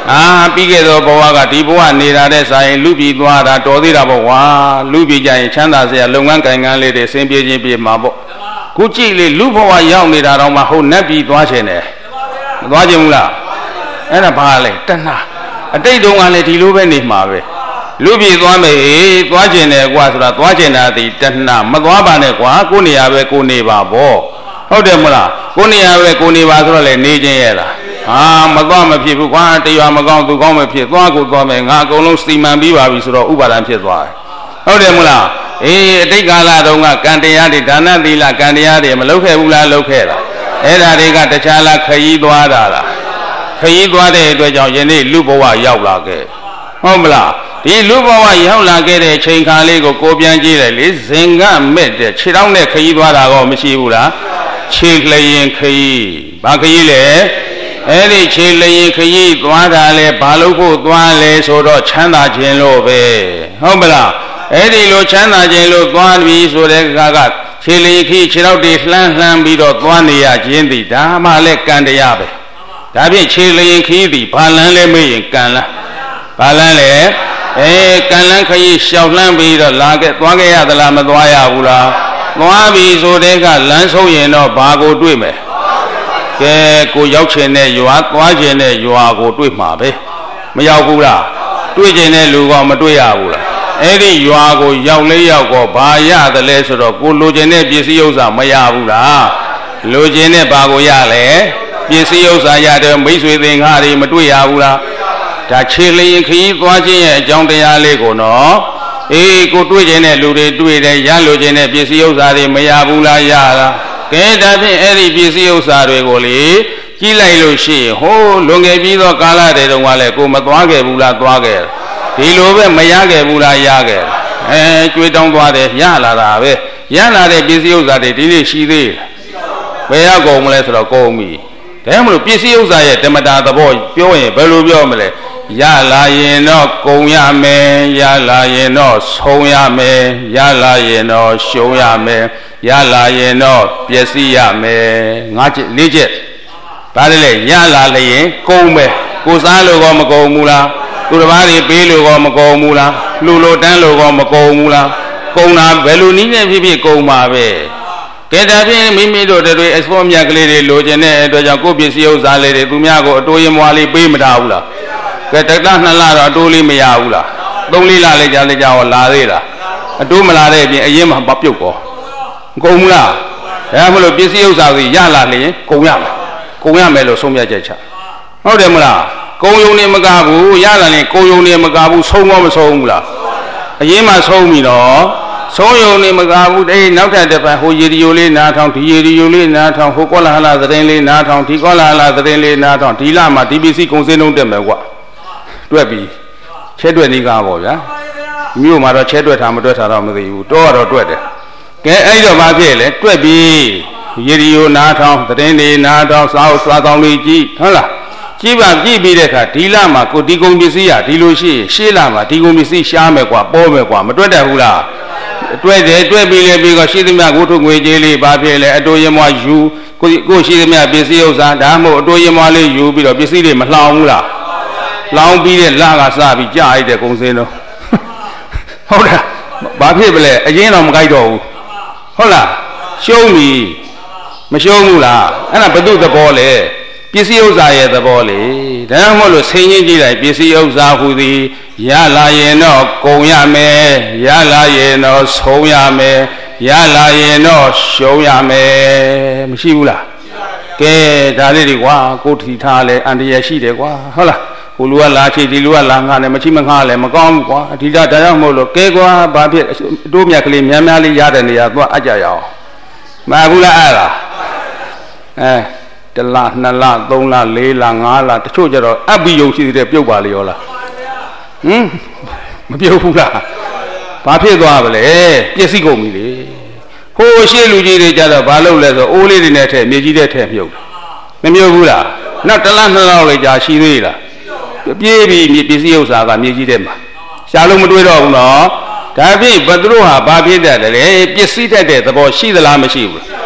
Speaker 2: အာပြီးခဲ့သောဘဝကဒီဘဝနေတာတဲ့ဆိုင်လူပြည်သွားတာတော်သေးတာပေါ့ကွာလူပြည်ကြရင်ချမ်းသာစရာလုပ်ငန်းကိုင်ငန်းလေးတွေဆင်းပြေခြင်းပြေမှာပေါ့ခုကြည့်လေလူဘဝရောက်နေတာတော့မှဟုတ်နတ်ပြည်သွားခြင်းတယ်မသွားခြင်းဘူးလားအဲ့ဒါဘာလဲတဏှာအတိတ်တုန်းကလည်းဒီလိုပဲနေမှာပဲလူပြည်သွားမယ်သွားခြင်းတယ်ကွာဆိုတာသွားခြင်းတာဒီတဏှာမသွားပါနဲ့ကွာကိုနေရာပဲကိုနေပါပေါ့ဟုတ်တယ်မလားကိုနေရာပဲကိုနေပါဆိုတော့လေနေခြင်းရဲ့လားဟာမသွားမဖြစ်ဘူးကွာတရားမကောင်းသူကောင်းမဖြစ်သွားကိုသွားမယ်ငါအကုန်လုံးစီမံပြီးပါပြီဆိုတော့ဥပါဒံဖြစ်သွားတယ်ဟုတ်တယ်မလားအေးအတိတ်ကာလတုန်းကကံတရားတွေဒါနသီလကံတရားတွေမလုပ်ခဲ့ဘူးလားလုပ်ခဲ့လားအဲ့ဒါတွေကတခြားလားခရီးသွားတာလားခရီးသွားတဲ့အတွက်ကြောင့်ယနေ့လူဘဝရောက်လာခဲ့ဟုတ်မလားဒီလူဘဝရောက်လာခဲ့တဲ့ချိန်ခါလေးကိုကိုပြန်ကြည့်တယ်လေဇင်ကမဲ့တဲ့ခြေထောက်နဲ့ခရီးသွားတာကောမရှိဘူးလားခြေလျင်ခရီးဘာခရီးလဲအဲ့ဒီခြေလျင်ခရီးသွားတာလဲဘာလို့ဖို့သွားလဲဆိုတော့ချမ်းသာခြင်းလို့ပဲဟုတ်မလားအဲ့ဒီလိုချမ်းသာခြင်းလို့သွားပြီဆိုတဲ့ကကခြေလျင်ခရီးခြေထောက်တွေလှမ်းလှမ်းပြီးတော့သွားနေရခြင်းသည်ဒါမှလည်းကံတရားပဲဒါဖြင့်ခြေလျင်ခရီးသည်ဘာလန်းလဲမေးရင်ကံလားဘာလန်းလဲအဲကံလန်းခရီးရှောက်လှမ်းပြီးတော့လာခဲ့သွားခဲ့ရသလားမသွားရဘူးလားသွားပြီဆိုတဲ့ကလမ်းဆုံးရင်တော့ဘာကိုတွေ့မယ်ကဲကိုရောက်ချင်တဲ့ရွာသွားချင်တဲ့ရွာကိုတွေ့မှာပဲမရောက်ဘူးလားတွေ့ချင်တဲ့လူကမတွေ့ရဘူးလားအဲ့ဒီရွာကိုရောက်လေးရောက်တော့ဘာရတယ်လဲဆိုတော့ကိုလိုချင်တဲ့ပစ္စည်းဥစ္စာမရဘူးလားလိုချင်တဲ့ဘာကိုရလဲပစ္စည်းဥစ္စာရတဲ့မိတ်ဆွေသင်္ကားတွေမတွေ့ရဘူးလားဒါခြေလျင်ခရီးသွားခြင်းရဲ့အကြောင်းတရားလေးကိုနော်အေးကိုတွေ့ခြင်းတဲ့လူတွေတွေ့တယ်ရလိုခြင်းတဲ့ပစ္စည်းဥစ္စာတွေမရဘူးလားရလားကဲဒါဖြင့်အဲ့ဒီပစ္စည်းဥစ္စာတွေကိုလေကြည့်လိုက်လို့ရှိရင်ဟိုးလွန်ခဲ့ပြီးသောကာလတွေတုန်းကလည်းကိုမသွားခဲ့ဘူးလားသွားခဲ့ဒီလိုပဲမရခဲ့ဘူးလားရခဲ့အဲကျွေးတောင်းသွားတယ်ရလာတာပဲရလာတဲ့ပစ္စည်းဥစ္စာတွေဒီနေ့ရှိသေးတယ်ဘယ်ရောက်ကုန်မလဲဆိုတော့ကုန်ပြီဒါမှမဟုတ်ပစ္စည်းဥစ္စာရဲ့ဓမ္မတာသဘောပြောရင်ဘယ်လိုပြောမလဲရလာရင်တော့ကုန်ရမယ်ရလာရင်တော့ဆုံးရမယ်ရလာရင်တော့ရှုံးရမယ်ရလာရင်တော့ပျက်စီးရမယ်ငါးချက်လေးချက်ဒါလည်းလေရလာလျင်ကုန်မယ်ကိုစားလို့ကောမကုန်ဘူးလားသူတစ်ပါးတွေပေးလို့ကောမကုန်ဘူးလားလှူလို့တန်းလို့ကောမကုန်ဘူးလားကုန်တာဘယ်လိုနည်းနဲ့ဖြစ်ဖြစ်ကုန်ပါပဲကဲဒါဖြင့်မိမိတို့တွေအစောမြတ်ကလေးတွေလိုချင်တဲ့အတွက်ကြောင့်ကိုယ့်ပစ္စည်းဥစ္စာလေးတွေသူများကိုအတိုးရင်မွားလေးပေးမထားဘူးလားကဲတက္ကနှစ်လတော့အတိုးလေးမရဘူးလားသုံးလေးလလေးကြာလေးကြာဟောလာသေးလားအတိုးမလာတဲ့အပြင်အရင်မှမပြုတ်ကောကုန်ဘူးလားဒါမှမဟုတ်ပစ္စည်းဥစ္စာကိုရလာလျင်ကုန်ရမယ်ကုန်ရမယ်လို့ဆုံးဖြတ်ချက်ချဟုတ်တယ်မလားကုန်ယုံနေမကဘူးရလာရင်ကုန်ယုံနေမကဘူးဆုံးမမဆုံးဘူးလားအရင်မှဆုံးပြီတော့ဆုံးယုံနေမကဘူးအေးနောက်ထပ်တစ်ပတ်ဟိုရေဒီယိုလေးနားထောင်ဒီရေဒီယိုလေးနားထောင်ဟိုကောလာဟလာသတင်းလေးနားထောင်ဒီကောလာဟလာသတင်းလေးနားထောင်ဒီလမှာဒီပစ္စည်းကုန်စည်နှုန်းတက်မယ်ကွတွက်ပြီးချဲတွက်နေကားပေါ့ဗျာမြို့မှာတော့ချဲတွက်ထားမတွက်ထားတော့မသိဘူးတော့တော့တွက်တယ်ကဲအဲ့တော့ဘာဖြစ်လဲတွက်ပြီးရေဒီယိုနားထောင်သတင်းလေးနားထောင်စာအုပ်စာတောင်းလေးကြည့်ဟုတ်လားကြည့်ပါကြည့်ပြီးတဲ့အခါဒီလမှာကိုဒီကုန်ပစ္စည်းရဒီလိုရှိရင်ရှေးလမှာဒီကုန်ပစ္စည်းရှားမယ်ကွာပေါ်မယ်ကွာမတွက်တတ်ဘူးလားတွက်တယ်တွက်ပြီးလေပြီးတော့ရှိသမျှကိုထုတ်ငွေကြေးလေးဘာဖြစ်လဲအတိုးရမွားယူကိုကိုရှိသမျှပစ္စည်းဥစ္စာဒါမှမဟုတ်အတိုးရမွားလေးယူပြီးတော့ပစ္စည်းတွေမလှောင်ဘူးလားလောင်ပြီးတဲ့လကစပြီးကြာရတဲ့ကုန်စင်းတော့ဟုတ်လားဘာဖြစ်ပလဲအရင်တော့မကြိုက်တော့ဘူးဟုတ်လားရှုံးပြီမရှုံးဘူးလားအဲ့ဒါဘု து သဘောလေပစ္စည်းဥစ္စာရဲ့သဘောလေဒါမှမဟုတ်လို့ဆင်းရင်းကြည့်လိုက်ပစ္စည်းဥစ္စာဟူသည်ရလာရင်တော့ကုန်ရမယ်ရလာရင်တော့ဆုံးရမယ်ရလာရင်တော့ရှုံးရမယ်မရှိဘူးလားကဲဒါလေးတွေကွာကိုထီထားလဲအန္တရာယ်ရှိတယ်ကွာဟုတ်လားကိုလူကလာချေဒီလူကလာငါလည်းမချိမငါလည်းမကောင်းဘူးကွာအဓိကဒါကြောင့်မို့လို့ကဲကွာဘာဖြစ်အတိုးမြတ်ကလေးများများလေးရတဲ့နေရာသွားအပ်ကြရအောင်မဟုတ်ဘူးလားအဲ့ဒါအဲတလနှစ်လသုံးလလေးလငါးလတချို့ကျတော့အပ်ပြီးယုံရှိတဲ့ပြုတ်ပါလေရောလားဟင်မပြုတ်ဘူးလားဘာဖြစ်သွားပါလဲပျက်စီးကုန်ပြီလေဟိုရှေ့လူကြီးတွေကြတော့ဘာလုပ်လဲဆိုအိုးလေးတွေနဲ့ထည့်မြေကြီးတဲ့ထည့်မြုပ်မမြုပ်ဘူးလားနောက်တလနှစ်လလေးကြာရှိသေးလားပြေးပြီးမြေပစ္စည်းဥစ္စာကမြေကြီးတဲ့မှာရှားလို့မတွေးတော့ဘူးနော်ဒါဖြင့်ဘသူတို့ဟာဘာဖြစ်တတ်တယ်လဲပစ္စည်းတတ်တဲ့သဘောရှိသလားမရှိဘူး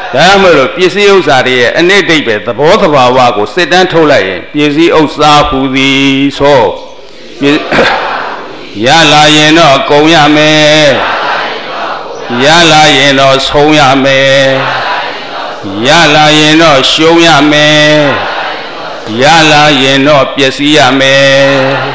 Speaker 2: ဒါမှမဟုတ်ပစ္စည်းဥစ္စာတွေရဲ့အနိဋ္ဌိပဲသဘောသဘာဝကိုစစ်တမ်းထုတ်လိုက်ရင်ပစ္စည်းဥစ္စာဟူသည်ဆိုရလာရင်တော့ကုန်ရမယ်ရလာရင်တော့ဆုံးရမယ်ရလာရင်တော့ရှုံးရမယ်ရလာရင်တော့ပျက်စီးရမယ်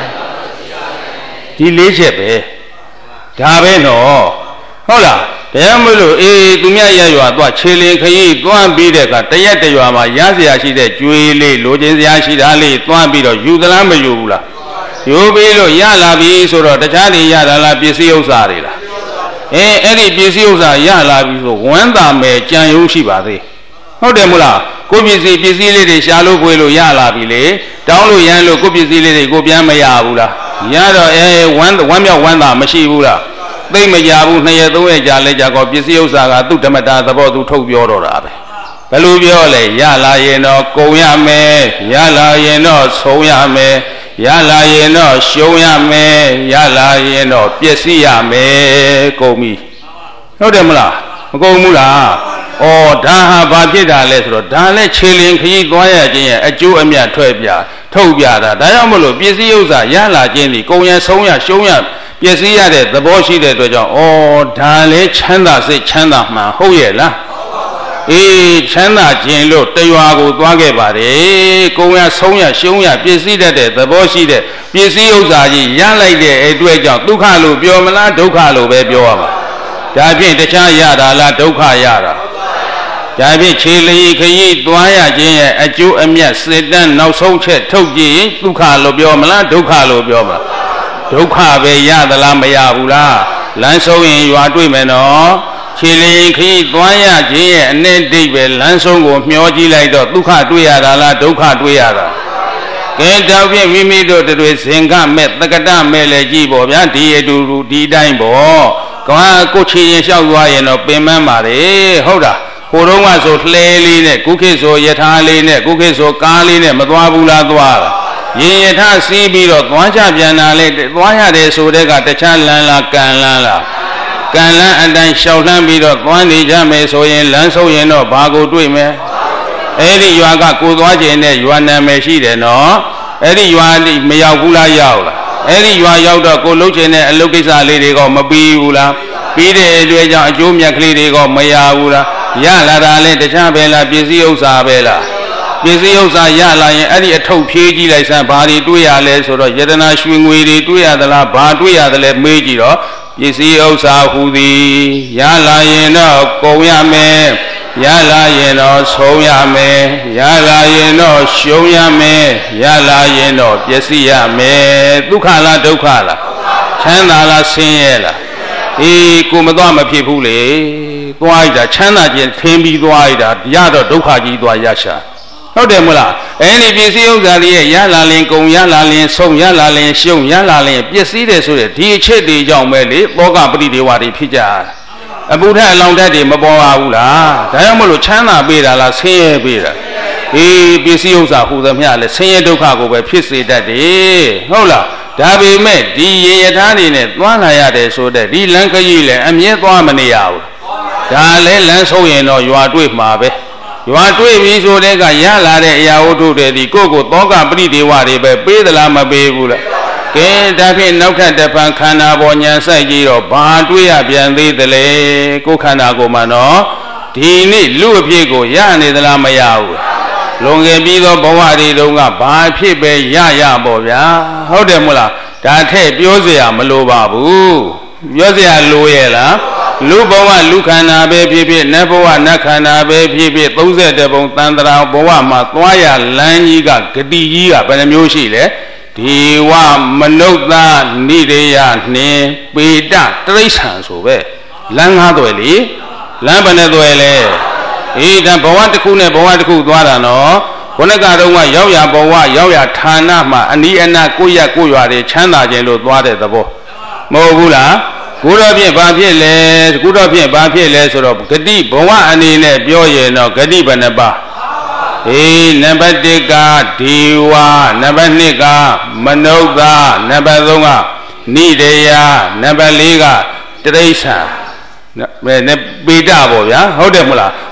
Speaker 2: ဒီလေးချက်ပဲဒါပဲနော်ဟုတ်လားတရားမလို့အေးသူမြတ်ရရွာသွားခြေလင်ခရီးသွားပြီးတဲ့အခါတရက်တရွာမှာရစရာရှိတဲ့ကျွေးလေးလိုချင်စရာရှိတာလေးသွားပြီးတော့ယူသလားမယူဘူးလားယူပြီးလို့ရလာပြီဆိုတော့တခြားတွေရတာလားပစ္စည်းဥစ္စာတွေလားအဲအဲ့ဒီပစ္စည်းဥစ္စာရလာပြီဆိုဝမ်းသာမယ်ကြံရုံရှိပါသေးဟုတ်တယ်မို့လားကိုပစ္စည်းပစ္စည်းလေးတွေရှာလို့ဖွေလို့ရလာပြီလေတောင်းလို့ရမ်းလို့ကိုပစ္စည်းလေးတွေကိုပြန်မရဘူးလားရတော့အဲဝမ်းဝမ်းမြောက်ဝမ်းသာမရှိဘူးလားသိမကြဘူးနှစ်ရက်သုံးရက်ကြာလဲကြာကောပစ္စည်းဥစ္စာကသူ့ဓမ္မတာသဘောသူထုတ်ပြောတော့တာပဲဘယ်လိုပြောလဲရလာရင်တော့ကုန်ရမယ်ရလာရင်တော့ဆုံးရမယ်ရလာရင်တော့ရှုံးရမယ်ရလာရင်တော့ပျက်စီးရမယ်ကုန်ပြီဟုတ်တယ်မလားမကုန်ဘူးလားဩဒါဟာဘာဖြစ်တာလဲဆိုတော့ဒါလည်းခြေလင်ခရီးသွားရခြင်းရဲ့အကျိုးအမြတ်ထွက်ပြထုတ်ပြတာဒါကြောင့်မလို့ပစ္စည်းဥစ္စာရလာခြင်းဒီကုန်ရဆုံးရရှုံးရပျက်စီးရတဲ့သဘောရှိတဲ့အတွက်ကြောင့်ဩဒါလည်းချမ်းသာစိတ်ချမ်းသာမှန်ဟုတ်ရဲ့လားအေးချမ်းသာခြင်းလို့တရွာကိုသွားခဲ့ပါတယ်ကိုယ်ရဆုံးရရှုံးရပစ္စည်းတတ်တဲ့သဘောရှိတဲ့ပစ္စည်းဥစ္စာကြီးရလိုက်တဲ့အတွက်ကြောင့်ဒုက္ခလို့ပြောမလားဒုက္ခလို့ပဲပြောရမှာဒါဖြင့်တခြားရတာလားဒုက္ခရတာဒါဖြင့်ခြေလျီခရီးသွားရခြင်းရဲ့အကျိုးအမြတ်စစ်တမ်းနောက်ဆုံးချက်ထုတ်ကြည့်ရင်ဒုက္ခလို့ပြောမလားဒုက္ခလို့ပြောမလားဒုက္ခပဲရသလားမရဘူးလားလမ်းဆုံးရင်ရွာတွေ့မယ်နော်ခြေလျင်ခရီးသွားရခြင်းရဲ့အနဲ့တိတ်ပဲလမ်းဆုံးကိုမျောကြည့်လိုက်တော့ဒုက္ခတွေ့ရတာလားဒုက္ခတွေ့ရတာကဲတောက်ဖြင့်မိမိတို့တွေဇင်ကမဲ့တက္ကတမဲ့လည်းကြည့်ပေါ့ဗျာဒီအတူတူဒီတိုင်းပေါ့ကွာကိုခြေရင်လျှောက်သွားရင်တော့ပင်ပန်းပါလေဟုတ်တာကိုတော့ကဆိုလှဲလေးနဲ့ကုခေဆိုယထာလေးနဲ့ကုခေဆိုကားလေးနဲ့မသွားဘူးလားသွားတာရင်ယထာစီးပြီးတော့သွားကြပြန်တာလေသွားရတယ်ဆိုတဲ့ကတခြားလမ်းလားကံလမ်းလားကံလန်းအတိုင်းလျှောက်လှမ်းပြီးတော့သွားနေကြမယ်ဆိုရင်လမ်းဆုံးရင်တော့ဘာကိုတွေ့မယ်အဲ့ဒီရွာကကိုသွားခြင်းနဲ့ရွာနာမည်ရှိတယ်နော်အဲ့ဒီရွာမရောက်ဘူးလားရောက်လားအဲ့ဒီရွာရောက်တော့ကိုလှုပ်ခြင်းနဲ့အလုပ်ကိစ္စလေးတွေကမပြီးဘူးလားပြီးတဲ့အတွက်ကြောင့်အကျိုးမြတ်ကလေးတွေကမရဘူးလားရလာတာလဲတခြားပဲလားပစ္စည်းဥစ္စာပဲလားပစ္စည်းဥစ္စာရလာရင်အဲ့ဒီအထုပ်ဖြေးကြည့်လိုက်စမ်းဘာတွေတွေ့ရလဲဆိုတော့ယတနာရွှေငွေတွေတွေ့ရသလားဘာတွေ့ရတယ်လဲမေးကြည့်တော့ပစ္စည်းဥစ္စာဟူသည်ရလာရင်တော့ကုန်ရမယ်ရလာရင်တော့ဆုံးရမယ်ရလာရင်တော့ရှုံးရမယ်ရလာရင်တော့ပျက်စီးရမယ်ဒုက္ခလားဒုက္ခလားချမ်းသာလားဆင်းရဲလားအေးကိုမသွားမဖြစ်ဘူးလေသွားရတာချမ်းသာခြင်းထင်းပြီးသွားရတာရတော့ဒုက္ခကြီးသွားရရှာဟုတ်တယ်မလားအဲ့ဒီပစ္စည်းဥစ္စာတွေရလာလင်ကုန်ရလာလင်ဆုံးရလာလင်ရှုံးရလာလင်ပျက်စီးတယ်ဆိုတဲ့ဒီအချက်တွေကြောင့်ပဲလေဘောကပရိဒေဝတွေဖြစ်ကြအပုထအလောင်းဓာတ်တွေမပေါ်ပါဘူးလားဒါကြောင့်မလို့ချမ်းသာပေးတာလားဆင်းရဲပေးတာအေးပစ္စည်းဥစ္စာဟူသမျှလဲဆင်းရဲဒုက္ခကိုပဲဖြစ်စေတတ်တယ်ဟုတ်လားဒါပေမဲ့ဒီရေယထာတွေနဲ့သွားလာရတယ်ဆိုတဲ့ဒီလမ်းခရီးလဲအမြဲသွားမနေရဘူးဒါလဲလမ်းဆုံးရင်တော့ရွာတွေ့မှာပဲရွာတွေ့ပြီဆိုတဲ့ကရလာတဲ့အရာဝတ္ထုတွေဒီကိုယ့်ကိုသောကပရိဒေဝတွေပဲပေးသလားမပေးဘူးလားကဲဒါဖြင့်နောက်ထပ်တစ်ပံခန္ဓာပေါ်ညာဆိုင်ကြည့်တော့ဘာတွေ့ရပြန်သေးသလဲကိုယ်ခန္ဓာကိုယ်မှာနော်ဒီနေ့လူအဖြစ်ကိုရနေသလားမရဘူးလွန်ခဲ့ပြီးသောဘဝတွေတုန်းကဘာဖြစ်ပဲရရပေါ့ဗျာဟုတ်တယ်မို့လားဒါထက်ပြောเสียမလိုပါဘူးပြောเสียလိုရဲ့လားလူဘဝလူခန္ဓာပဲဖြစ်ဖြစ်နတ်ဘဝနတ်ခန္ဓာပဲဖြစ်ဖြစ်သုံးဆယ်တပုံတန်တရာဘဝမှာသွားရလမ်းကြီးကဂတိကြီးကဘယ်နှမျိုးရှိလဲဒီဝမနုဿနိရိယနှင်းပေတတရိစ္ဆာန်ဆိုပဲလမ်းငါးသွယ်လေလမ်းဘယ်နဲ့သွယ်လဲအေးဒါဘဝတစ်ခုနဲ့ဘဝတစ်ခုသွားတာနော်ခုနကတော့ကရောက်ရဘဝရောက်ရဌာနမှာအနီးအနားကိုရကိုရွာတွေချမ်းသာခြင်းလို့သွားတဲ့သဘောမဟုတ်ဘူးလားကုတော့ဖြင့်ဘာဖြစ်လဲကုတော့ဖြင့်ဘာဖြစ်လဲဆိုတော့ဂတိဘဝအနေနဲ့ပြောရင်တော့ဂတိဘယ်နှပါအေးနံပါတ်တစ်ကဒီဝနံပါတ်နှစ်ကမနုဿနံပါတ်သုံးကနိဒယနံပါတ်လေးကတရိစ္ဆာန်ပေတပေါ့ဗျာဟုတ်တယ်မလား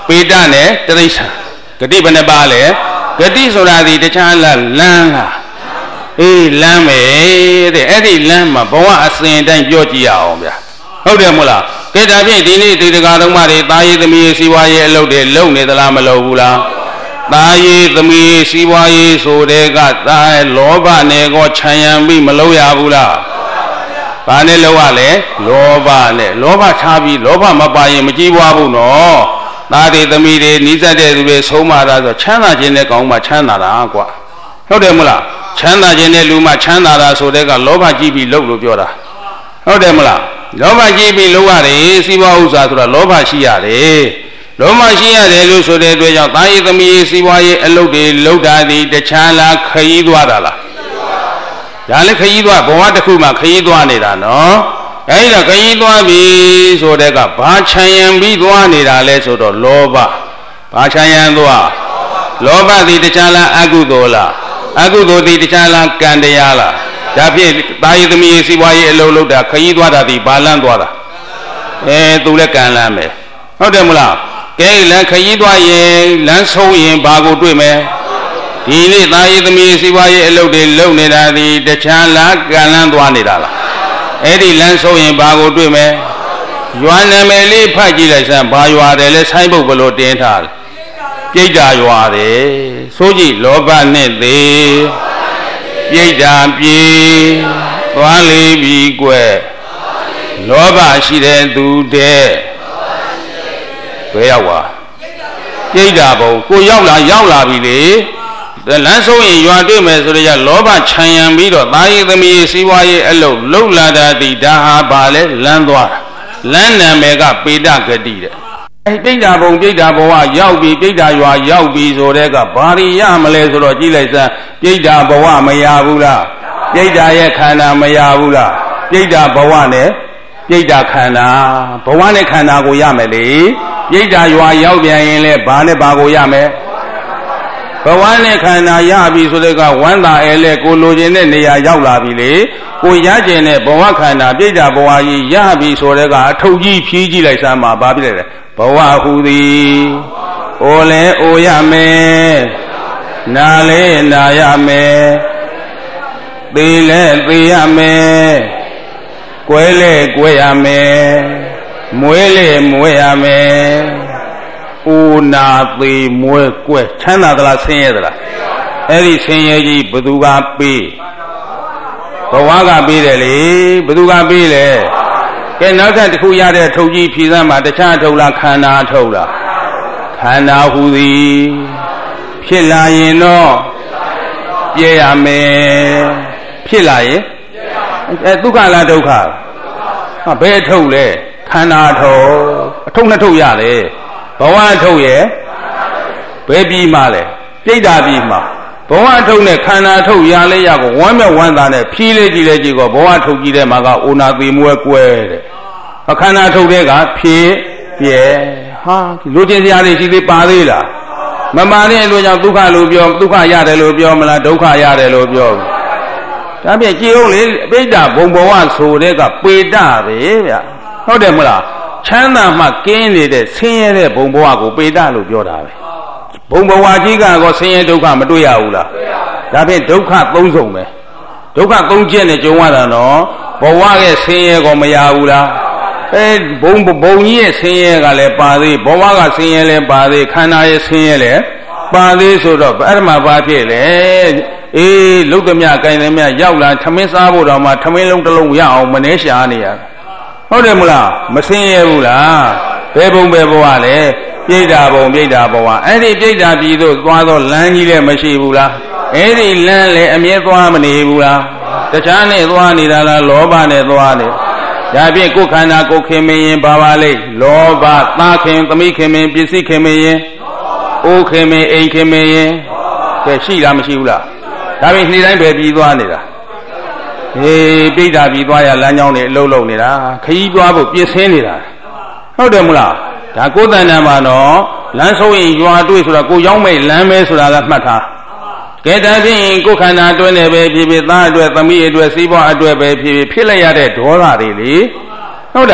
Speaker 2: ပေတနဲ့တရိစ္ဆာန်ဂတိဘယ်နှပါလဲဂတိဆိုတာဒီတခြားလားလမ်းလားအေးလမ်းပဲတဲ့အဲ့ဒီလမ်းမှာဘဝအစဉ်တိုင်းပြောကြည့်ရအောင်ဗျာဟုတ်တယ်မို့လားကဲဒါဖြင့်ဒီနေ့ဒီတကာသုံးပါးတွေတာရေးသမီးရေးစီးပွားရေးအလုပ်တွေလုပ်နေသလားမလုပ်ဘူးလားတာရေးသမီးရေးစီးပွားရေးဆိုတဲ့ကတာလောဘနဲ့ကောခြံရံပြီးမလုပ်ရဘူးလားဘာနဲ့လုပ်ရလဲလောဘနဲ့လောဘထားပြီးလောဘမပါရင်မကြည်ပွားဘူးနော်သားတွေသမီးတွေနီးစပ်တဲ့သူတွေဆုံးမတာဆိုချမ်းသာခြင်းနဲ့ကောင်းမှချမ်းသာတာကွာဟုတ်တယ်မလားချမ်းသာခြင်းနဲ့လူမှချမ်းသာတာဆိုတဲ့ကလောဘကြီးပြီးလုပ်လို့ပြောတာဟုတ်တယ်မလားလောဘကြီးပြီးလုပ်ရတယ်စီးပွားဥစ္စာဆိုတာလောဘရှိရတယ်လောဘရှိရတယ်လို့ဆိုတဲ့အတွက်ကြောင့်သားရည်သမီးရေးစီးပွားရေးအလုပ်တွေလုပ်တာဒီတခြားလားခရီးသွားတာလားဒါလည်းခရီးသွားဘဝတစ်ခုမှခရီးသွားနေတာနော်အဲဒီတော့ခရီးသွားပြီဆိုတဲ့ကဘာချမ်းရံပြီးသွားနေတာလဲဆိုတော့လောဘဘာချမ်းရံသွားလောဘသည်တခြားလားအကုသိုလ်လားအကုသိုလ်သည်တခြားလားကံတရားလားဒါဖြင့်တာယသမီးစီးပွားရေးအလုပ်လုပ်တာခရီးသွားတာဒီဘာလန်းသွားတာအဲသူလည်းကံလန်းပဲဟုတ်တယ်မလားကဲလန်းခရီးသွားရင်လမ်းဆုံးရင်ဘာကိုတွေ့မယ်ဒီနေ့တာယသမီးစီးပွားရေးအလုပ်တွေလုပ်နေတာဒီတခြားလားကံလန်းသွားနေတာလားအဲ့ဒီလမ်းဆုံးရင်ဘာကိုတွေ့မယ်ရွာနာမည်လေးဖတ်ကြည့်လိုက်စမ်းဘာရွာတယ်လဲဆိုင်းပုတ်ဘလို့တင်းထားတယ်ပြိတ္တာရွာတယ်ဆိုကြည့်လောဘနဲ့သေးပြိတ္တာပြေသွားလေပြီကွယ်လောဘရှိတဲ့သူတဲ့ဘယ်ရောက်ပါပြိတ္တာဘုံကိုရောက်လာရောက်လာပြီလေလမ်းဆုံးရင်ရွာတွေ့မယ်ဆိုတော့လောဘခြံရံပြီးတော့သားရည်သမီးစီးပွားရေးအလုပ်လှုပ်လာတာဒီဒါဟာဘာလဲလမ်းသွားတာလမ်းနာမည်ကပေတဂတိတဲ့အဲပြိတ္တာဘုံပြိတ္တာဘဝရောက်ပြီပြိတ္တာရွာရောက်ပြီဆိုတဲ့ကဘာရီရမလဲဆိုတော့ကြည့်လိုက်စမ်းပြိတ္တာဘဝမရဘူးလားပြိတ္တာရဲ့ခန္ဓာမရဘူးလားပြိတ္တာဘဝနဲ့ပြိတ္တာခန္ဓာဘဝနဲ့ခန္ဓာကိုရမယ်လေပြိတ္တာရွာရောက်ပြန်ရင်လဲဘာနဲ့ဘာကိုရမယ်ဘဝနဲ့ခန္ဓာရပြီဆိုတဲ့ကဝမ်းသာအဲလဲကိုလိုချင်တဲ့နေရာရောက်လာပြီလေကိုရကျင်တဲ့ဘဝခန္ဓာပြိတ္တာဘဝကြီးရပြီဆိုတဲ့ကအထုပ်ကြီးဖြီးကြည့်လိုက်စမ်းပါဘာဖြစ်လဲဘဝဟူသည်အိုလဲအိုရမယ်နာလဲနာရမယ်သေလဲသေရမယ်ကွဲလဲကွဲရမယ်မွေးလဲမွေးရမယ်အိုနာသေးမွဲကွဲချမ်းသာသလားဆင်းရဲသလားအဲ့ဒီဆင်းရဲကြီးဘသူကပေးဘဝကပေးတယ်လေဘသူကပေးလဲကဲနောက်ထပ်တစ်ခုရတဲ့ထုတ်ကြီးဖြေစမ်းမှာတခြားထုတ်လားခန္ဓာထုတ်လားခန္ဓာဟူသည်ဖြစ်လာရင်တော့ပြည့်ရမယ်ဖြစ်လာရင်အဲဒုက္ခလားဒုက္ခဟာဘယ်ထုတ်လဲခန္ဓာထုတ်အထုတ်နှစ်ထုတ်ရတယ်ဘဝထုတ်ရဲ့ဘယ်ပြီးမှလဲပြိတ္တာပြီးမှဘဝထုတ်နဲ့ခန္ဓာထုတ်ရလဲရကိုဝမ်းမြောက်ဝမ်းသာနဲ့ဖြီးလေးကြည့်လဲကြည့်ကောဘဝထုတ်ကြည့်တဲ့မှာကအိုနာသေးမွဲကွဲတဲ့ခန္ဓာထုတ်တဲ့ကဖြည့်ပြဲဟာလူချင်းစရာတွေရှိသေးပါသေးလားမပါတဲ့အတွက်ကြောင့်ဒုက္ခလို့ပြောဒုက္ခရတယ်လို့ပြောမလားဒုက္ခရတယ်လို့ပြောဒါဖြင့်ကြည်အောင်လေပြိတ္တာဘုံဘဝဆိုတဲ့ကပေတပဲဗျဟုတ်တယ်မလားချမ်းသာမှကင်းနေတဲ့ဆင်းရဲတဲ့ဘုံဘဝကိုပေတလို့ပြောတာပဲဘုံဘဝကြီးကတော့ဆင်းရဲဒုက္ခမတွေ့ရဘူးလားဒါဖြင့်ဒုက္ခသုံးစုံပဲဒုက္ခသုံးချက်နဲ့ကြုံရတာနော်ဘဝရဲ့ဆင်းရဲကိုမရဘူးလားအဲဘုံဘုံကြီးရဲ့ဆင်းရဲကလည်းပါသေးဘဝကဆင်းရဲလည်းပါသေးခန္ဓာရဲ့ဆင်းရဲလည်းပါသေးဆိုတော့အဲ့ဒါမှဘာဖြစ်လဲအေးလုတ်သမျှကိုင်သမျှရောက်လာထမင်းစားဖို့တော့မှထမင်းလုံးတစ်လုံးရအောင်မနှဲရှာနေရဟုတ်တယ်မလားမဆင်းရဲဘူးလားဘယ်ဘုံပဲဘဝလဲပြိတ္တာဘုံပြိတ္တာဘဝအဲ့ဒီပြိတ္တာပြည်သို့သွားတော့လမ်းကြီးလည်းမရှိဘူးလားအဲ့ဒီလမ်းလည်းအမြဲသွားမနေဘူးလားတခြားနဲ့သွားနေတာလားလောဘနဲ့သွားနေဒါဖြင့်ကိုယ်ခန္ဓာကိုယ်ခင်မင်းရင်ဘာပါလိမ့်လောဘသားခင်သမီးခင်မင်းပစ္စည်းခင်မင်းရင်အိုးခင်မင်းအိမ်ခင်မင်းရင်ကဲရှိလားမရှိဘူးလားဒါဖြင့်နေ့တိုင်းပဲပြီးသွားနေတာဟေးပြိတ္တာပြီးသွားရလမ်းကြောင်းတွေအလုံးလုံးနေတာခရီးသွားဖို့ပြင်ဆင်နေတာဟုတ်တယ်မလားဒါကိုယ်တဏ္ဍာမှာတော့လမ်းဆုံးရင်ရွာတွေ့ဆိုတာကိုရောက်မဲ့လမ်းပဲဆိုတာကမှတ်ထားကဲဒါဖြင့်ကိုယ်ခန္ဓာအတွင်းနဲ့ပဲဖြစ်ဖြစ်သားအတွက်သမီးအတွက်စီးပွားအတွက်ပဲဖြစ်ဖြစ်ဖြစ်လိုက်ရတဲ့ဒေါသတွေလေဟုတ်တာ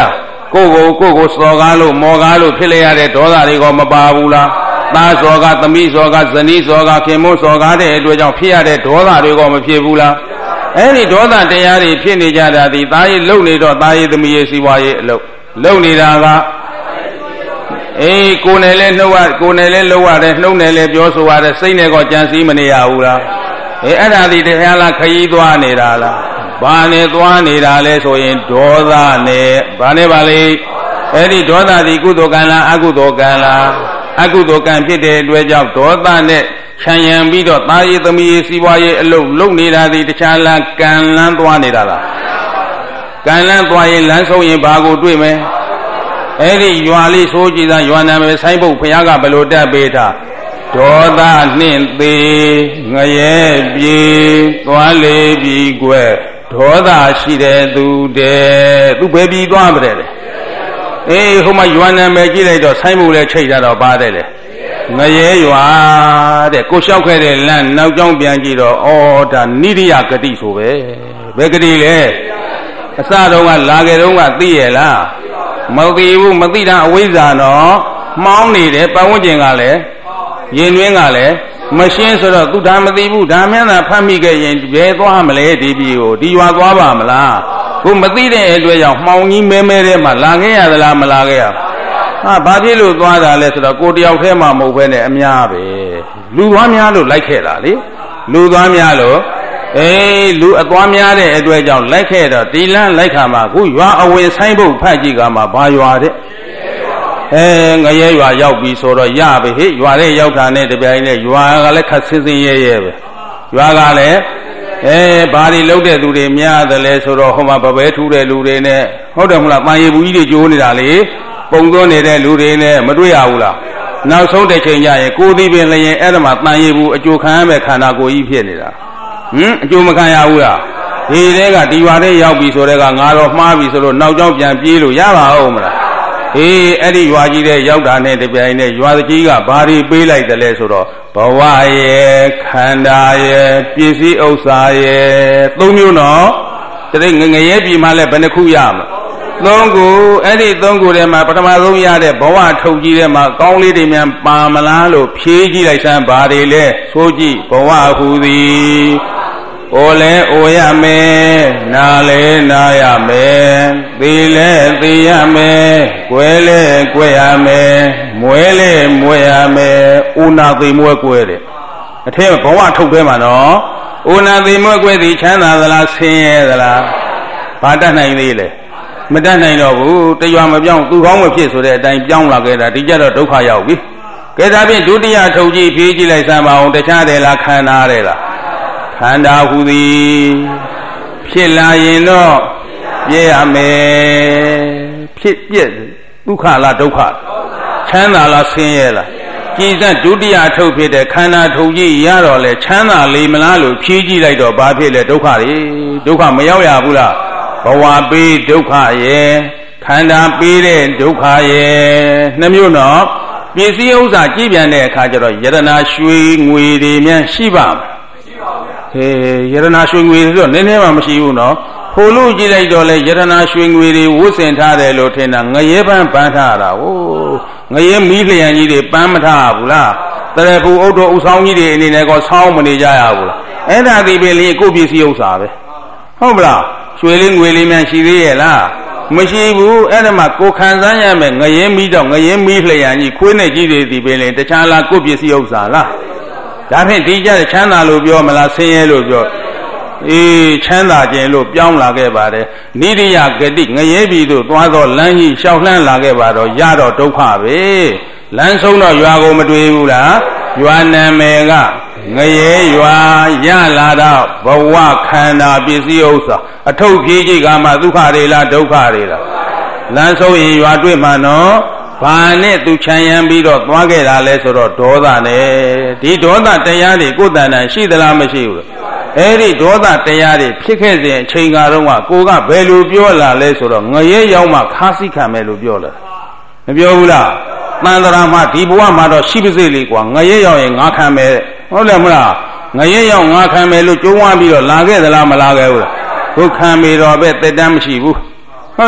Speaker 2: ကိုကိုကိုကိုစောကားလို့မော်ကားလို့ဖြစ်လိုက်ရတဲ့ဒေါသတွေကမပါဘူးလားသားစောကားသမီးစောကားဇနီးစောကားခင်မွန်းစောကားတဲ့အတွက်ကြောင့်ဖြစ်ရတဲ့ဒေါသတွေကမဖြစ်ဘူးလားအဲ့ဒီဒေါသတရားတွေဖြစ်နေကြတာဒီသားရေးလုံနေတော့သားရေးသမီးရေးစီးပွားရေးအလုပ်လုံနေတာကအေးကိုယ်နဲ့လဲနှုတ်ရကိုယ်နဲ့လဲလှုပ်ရတယ်နှုတ်နဲ့လဲပြောဆိုရတယ်စိတ်နဲ့ကောကြံစည်မနေရဘူးလားအေးအဲ့ဒါဒီတရားလားခရီးသွားနေတာလားဘာနဲ့သွားနေတာလဲဆိုရင်ဒေါသနဲ့ဘာနဲ့ပါလဲအဲ့ဒီဒေါသဒီကုသိုလ်ကံလားအကုသိုလ်ကံလားအကုသိုလ်ကံဖြစ်တဲ့အတွက်ကြောင့်ဒေါသနဲ့ခြံရံပြီးတော့သားရေးသမီးရေးစီးပွားရေးအလုပ်လုပ်နေတာဒီတခြားလားကံလန်းသွားနေတာလားကံလန်းသွားရင်လမ်းဆုံးရင်ဘာကိုတွေ့မယ်အဲ့ဒီရွာလေးဆိုကြည်သာရွာနာမယ်ဆိုင်းပုတ်ဘုရားကဘလို့တက်ပေးတာဒေါသနှင့်သေးငရဲပြေသွားလေပြီကွယ်ဒေါသရှိတဲ့သူတဲ့သူဘယ်ပြီးသွားမလဲလေအေးဟိုမှာရွာနာမယ်ကြည့်လိုက်တော့ဆိုင်းပုတ်လည်းချိတ်တာတော့ပါတယ်လေငရဲရွာတဲ့ကိုလျှောက်ခဲ့တဲ့လမ်းနောက်ကျောင်းပြန်ကြည့်တော့ဩဒါနိရိယဂတိဆိုပဲဘယ်ဂတိလဲအစတုန်းကလာခဲ့တုန်းကသိရလားမသိဘူးမသိတာအဝိဇ္ဇာနော်မှောင်းနေတယ်ပတ်ဝန်းကျင်ကလည်းရင်တွင်းကလည်းမရှင်းဆိုတော့သူဒါမသိဘူးဒါမှန်းသာဖတ်မိခဲ့ရင်ဘယ်သွားမလဲဒီပြည်ကိုဒီရွာသွားပါမလားကိုမသိတဲ့အတွက်ကြောင့်မှောင်ကြီးမဲမဲထဲမှာလာခဲ့ရသလားမလာခဲ့ရဟာဘာဖြစ်လို့သွားတာလဲဆိုတော့ကိုတယောက်ထဲမှာမဟုတ်ဘဲနဲ့အများပဲလူသွားများလို့လိုက်ခဲ့တာလေလူသွားများလို့အေးလူအသွားများတဲ့အတွက်ကြောင့်လိုက်ခဲ့တော့ဒီလန်းလိုက်ခါမှာခုရွာအဝင်ဆိုင်ဖို့ဖတ်ကြည့်ကမှဘာရွာတဲ့အဲငရဲရွာရောက်ပြီဆိုတော့ရပြီဟေ့ရွာထဲရောက်တာနဲ့တပြိုင်နဲ့ရွာကလည်းခက်ဆင်းဆင်းရဲရဲပဲရွာကလည်းအဲဘာတွေလုပ်တဲ့သူတွေများတယ်လဲဆိုတော့ဟိုမှာပပဲထူးတဲ့လူတွေနဲ့ဟုတ်တယ်မလားပန်ရည်ဘူးကြီးတွေကျိုးနေတာလေပုံသွန်းနေတဲ့လူတွေနဲ့မတွေ့ရဘူးလားနောက်ဆုံးတစ်ချိန်ကျရင်ကိုသည်ပင်လည်းရင်အဲ့ဒါမှပန်ရည်ဘူးအကျိုးခံရမဲ့ခန္ဓာကိုယ်ကြီးဖြစ်နေတာဟင်အကျိုးမခံရဘူးလားဒီတဲကဒီရွာထဲရောက်ပြီဆိုတဲ့ကငါတော့မှားပြီဆိုလို့နောက်ကျောင်းပြန်ပြေးလို့ရပါဦးမလားအေးအဲ့ဒီရွာကြီးတဲ့ရောက်တာနဲ့တပြိုင်နဲ့ရွာကြီးကဘာတွေပေးလိုက်တယ်လဲဆိုတော့ဘဝရဲ့ခန္ဓာရဲ့ပစ္စည်းဥစ္စာရဲ့သုံးမျိုးနော်တည်းငငရဲပြီမှလည်းဘယ်နှခုရမလဲသုံးခုအဲ့ဒီသုံးခုထဲမှာပထမဆုံးရတဲ့ဘဝထုတ်ကြီးထဲမှာကောင်းလေးတွေများပါမလားလို့ဖြေးကြည့်လိုက်စမ်းဘာတွေလဲဆိုကြည့်ဘဝဟူသည်အိုလဲအိုရမယ်နာလဲနာရမယ်သိလဲသိရမယ်ကွယ်လဲကွယ်ရမယ်မွဲလဲမွဲရမယ်ဥနာသိမွဲကွယ်တဲ့အထက်ဘဝထုတ်ထဲမှာနော်ဥနာသိမွဲကွယ်သည်ချမ်းသာသလားဆင်းရဲသလားဘာတတ်နိုင်သေးလဲမတတ်နိုင်တော့ဘူးတရွာမပြောင်းသူကောင်းမဖြစ်ဆိုတဲ့အတိုင်းပြောင်းလာခဲ့တာဒီကြတော့ဒုက္ခရောက်ပြီကဲဒါဖြင့်ဒုတိယထုတ်ကြည့်ဖြေးကြည့်လိုက်စမ်းပါအောင်တခြားတယ်လားခန္ဓာတယ်လားခန္ဓာဟူသည်ဖြစ်လာရင်တော့ပြည့်ရမယ်ဖြစ်ပြည့်ဒုက္ခလားဒုက္ခချမ်းသာလားဆင်းရဲလားကြည်စက်ဒုတိယထုတ်ဖြစ်တဲ့ခန္ဓာထုတ်ကြည့်ရတော့လေချမ်းသာလေမလားလို့ဖြေးကြည့်လိုက်တော့ဘာဖြစ်လဲဒုက္ခတွေဒုက္ခမရောက်ရဘူးလားဘဝပေးဒုက္ခရဲ့ခန္ဓာပေးတဲ့ဒုက္ခရဲ့နှမျိုးနော်ပစ္စည်းဥစ္စာကြည့်ပြန်တဲ့အခါကျတော့ယရနာရွှေငွေတွေများရှိပါမလားမရှိပါဘူးဗျာဟေးယရနာရွှေငွေတွေတော့နည်းနည်းမှမရှိဘူးနော်ဖိုလ်လို့ကြည့်လိုက်တော့လေယရနာရွှေငွေတွေဝတ်ဆင်ထားတယ်လို့ထင်တာငရဲပန်းပန်းထားတာဟိုငရဲမီးလျံကြီးတွေပန်းမထားဘူးလားတရဖူအုတ်တော်ဥဆောင်ကြီးတွေအနေနဲ့ကောဆောင်းမနေကြရဘူးလားအဲ့ဒါဒီပဲလေကိုပစ္စည်းဥစ္စာပဲဟုတ်မလားရွှေလေးငွေလေးများရှိသေးရဲ့လားမရှိဘူးအဲ့ဒါမှကိုခံစားရမယ်ငရဲမီးတော့ငရဲမီးလျံကြီးခွေးနဲ့ကြီးတွေဒီပဲလေတခြားလားကိုပစ္စည်းဥစ္စာလားဒါဖြင့်ဒီကြတဲ့ချမ်းသာလို့ပြောမလားဆင်းရဲလို့ပြောအေးချမ်းသာခြင်းလို့ပြောင်းလာခဲ့ပါတယ်နိရိယဂတိငရဲပြီတို့သွားတော့လမ်းကြီးလျှောက်လှမ်းလာခဲ့ပါတော့ရတော့ဒုက္ခပဲလမ်းဆုံးတော့ရွာကိုမတွေ့ဘူးလားရွာနာမည်ကငရဲရွာရလာတော့ဘဝခန္ဓာပစ္စည်းဥစ္စာအထုပ်ဖြည်းကြီးကမှဒုက္ခတွေလားဒုက္ခတွေလားလမ်းဆုံးရင်ရွာတွေ့မှနော်ဘာနဲ့သူခြံရံပြီးတော့သွားခဲ့တာလဲဆိုတော့ဒေါသနဲ့ဒီဒေါသတရားတွေကိုယ်တဏ္ဍာရှိသလားမရှိဘူးအဲ့ဒီဒေါသတရားတွေဖြစ်ခဲ့စဉ်အချိန်ကတော့ကကိုကဘယ်လိုပြောလာလဲဆိုတော့ငရဲရောက်မှခါးစိခံမယ်လို့ပြောလာမပြောဘူးလားတန်တရာမှာဒီဘဝမှာတော့ရှိပါစေလေကွာငရဲရောက်ရင်ငါခံမယ်ဟုတ်တယ်မလားငရဲရောက်ငါခံမယ်လို့ကြိုးဝါပြီးတော့လာခဲ့သလားမလာခဲ့ဘူးလားကိုခံပြီတော့ပဲတက်တမ်းမရှိဘူးဟုတ်လား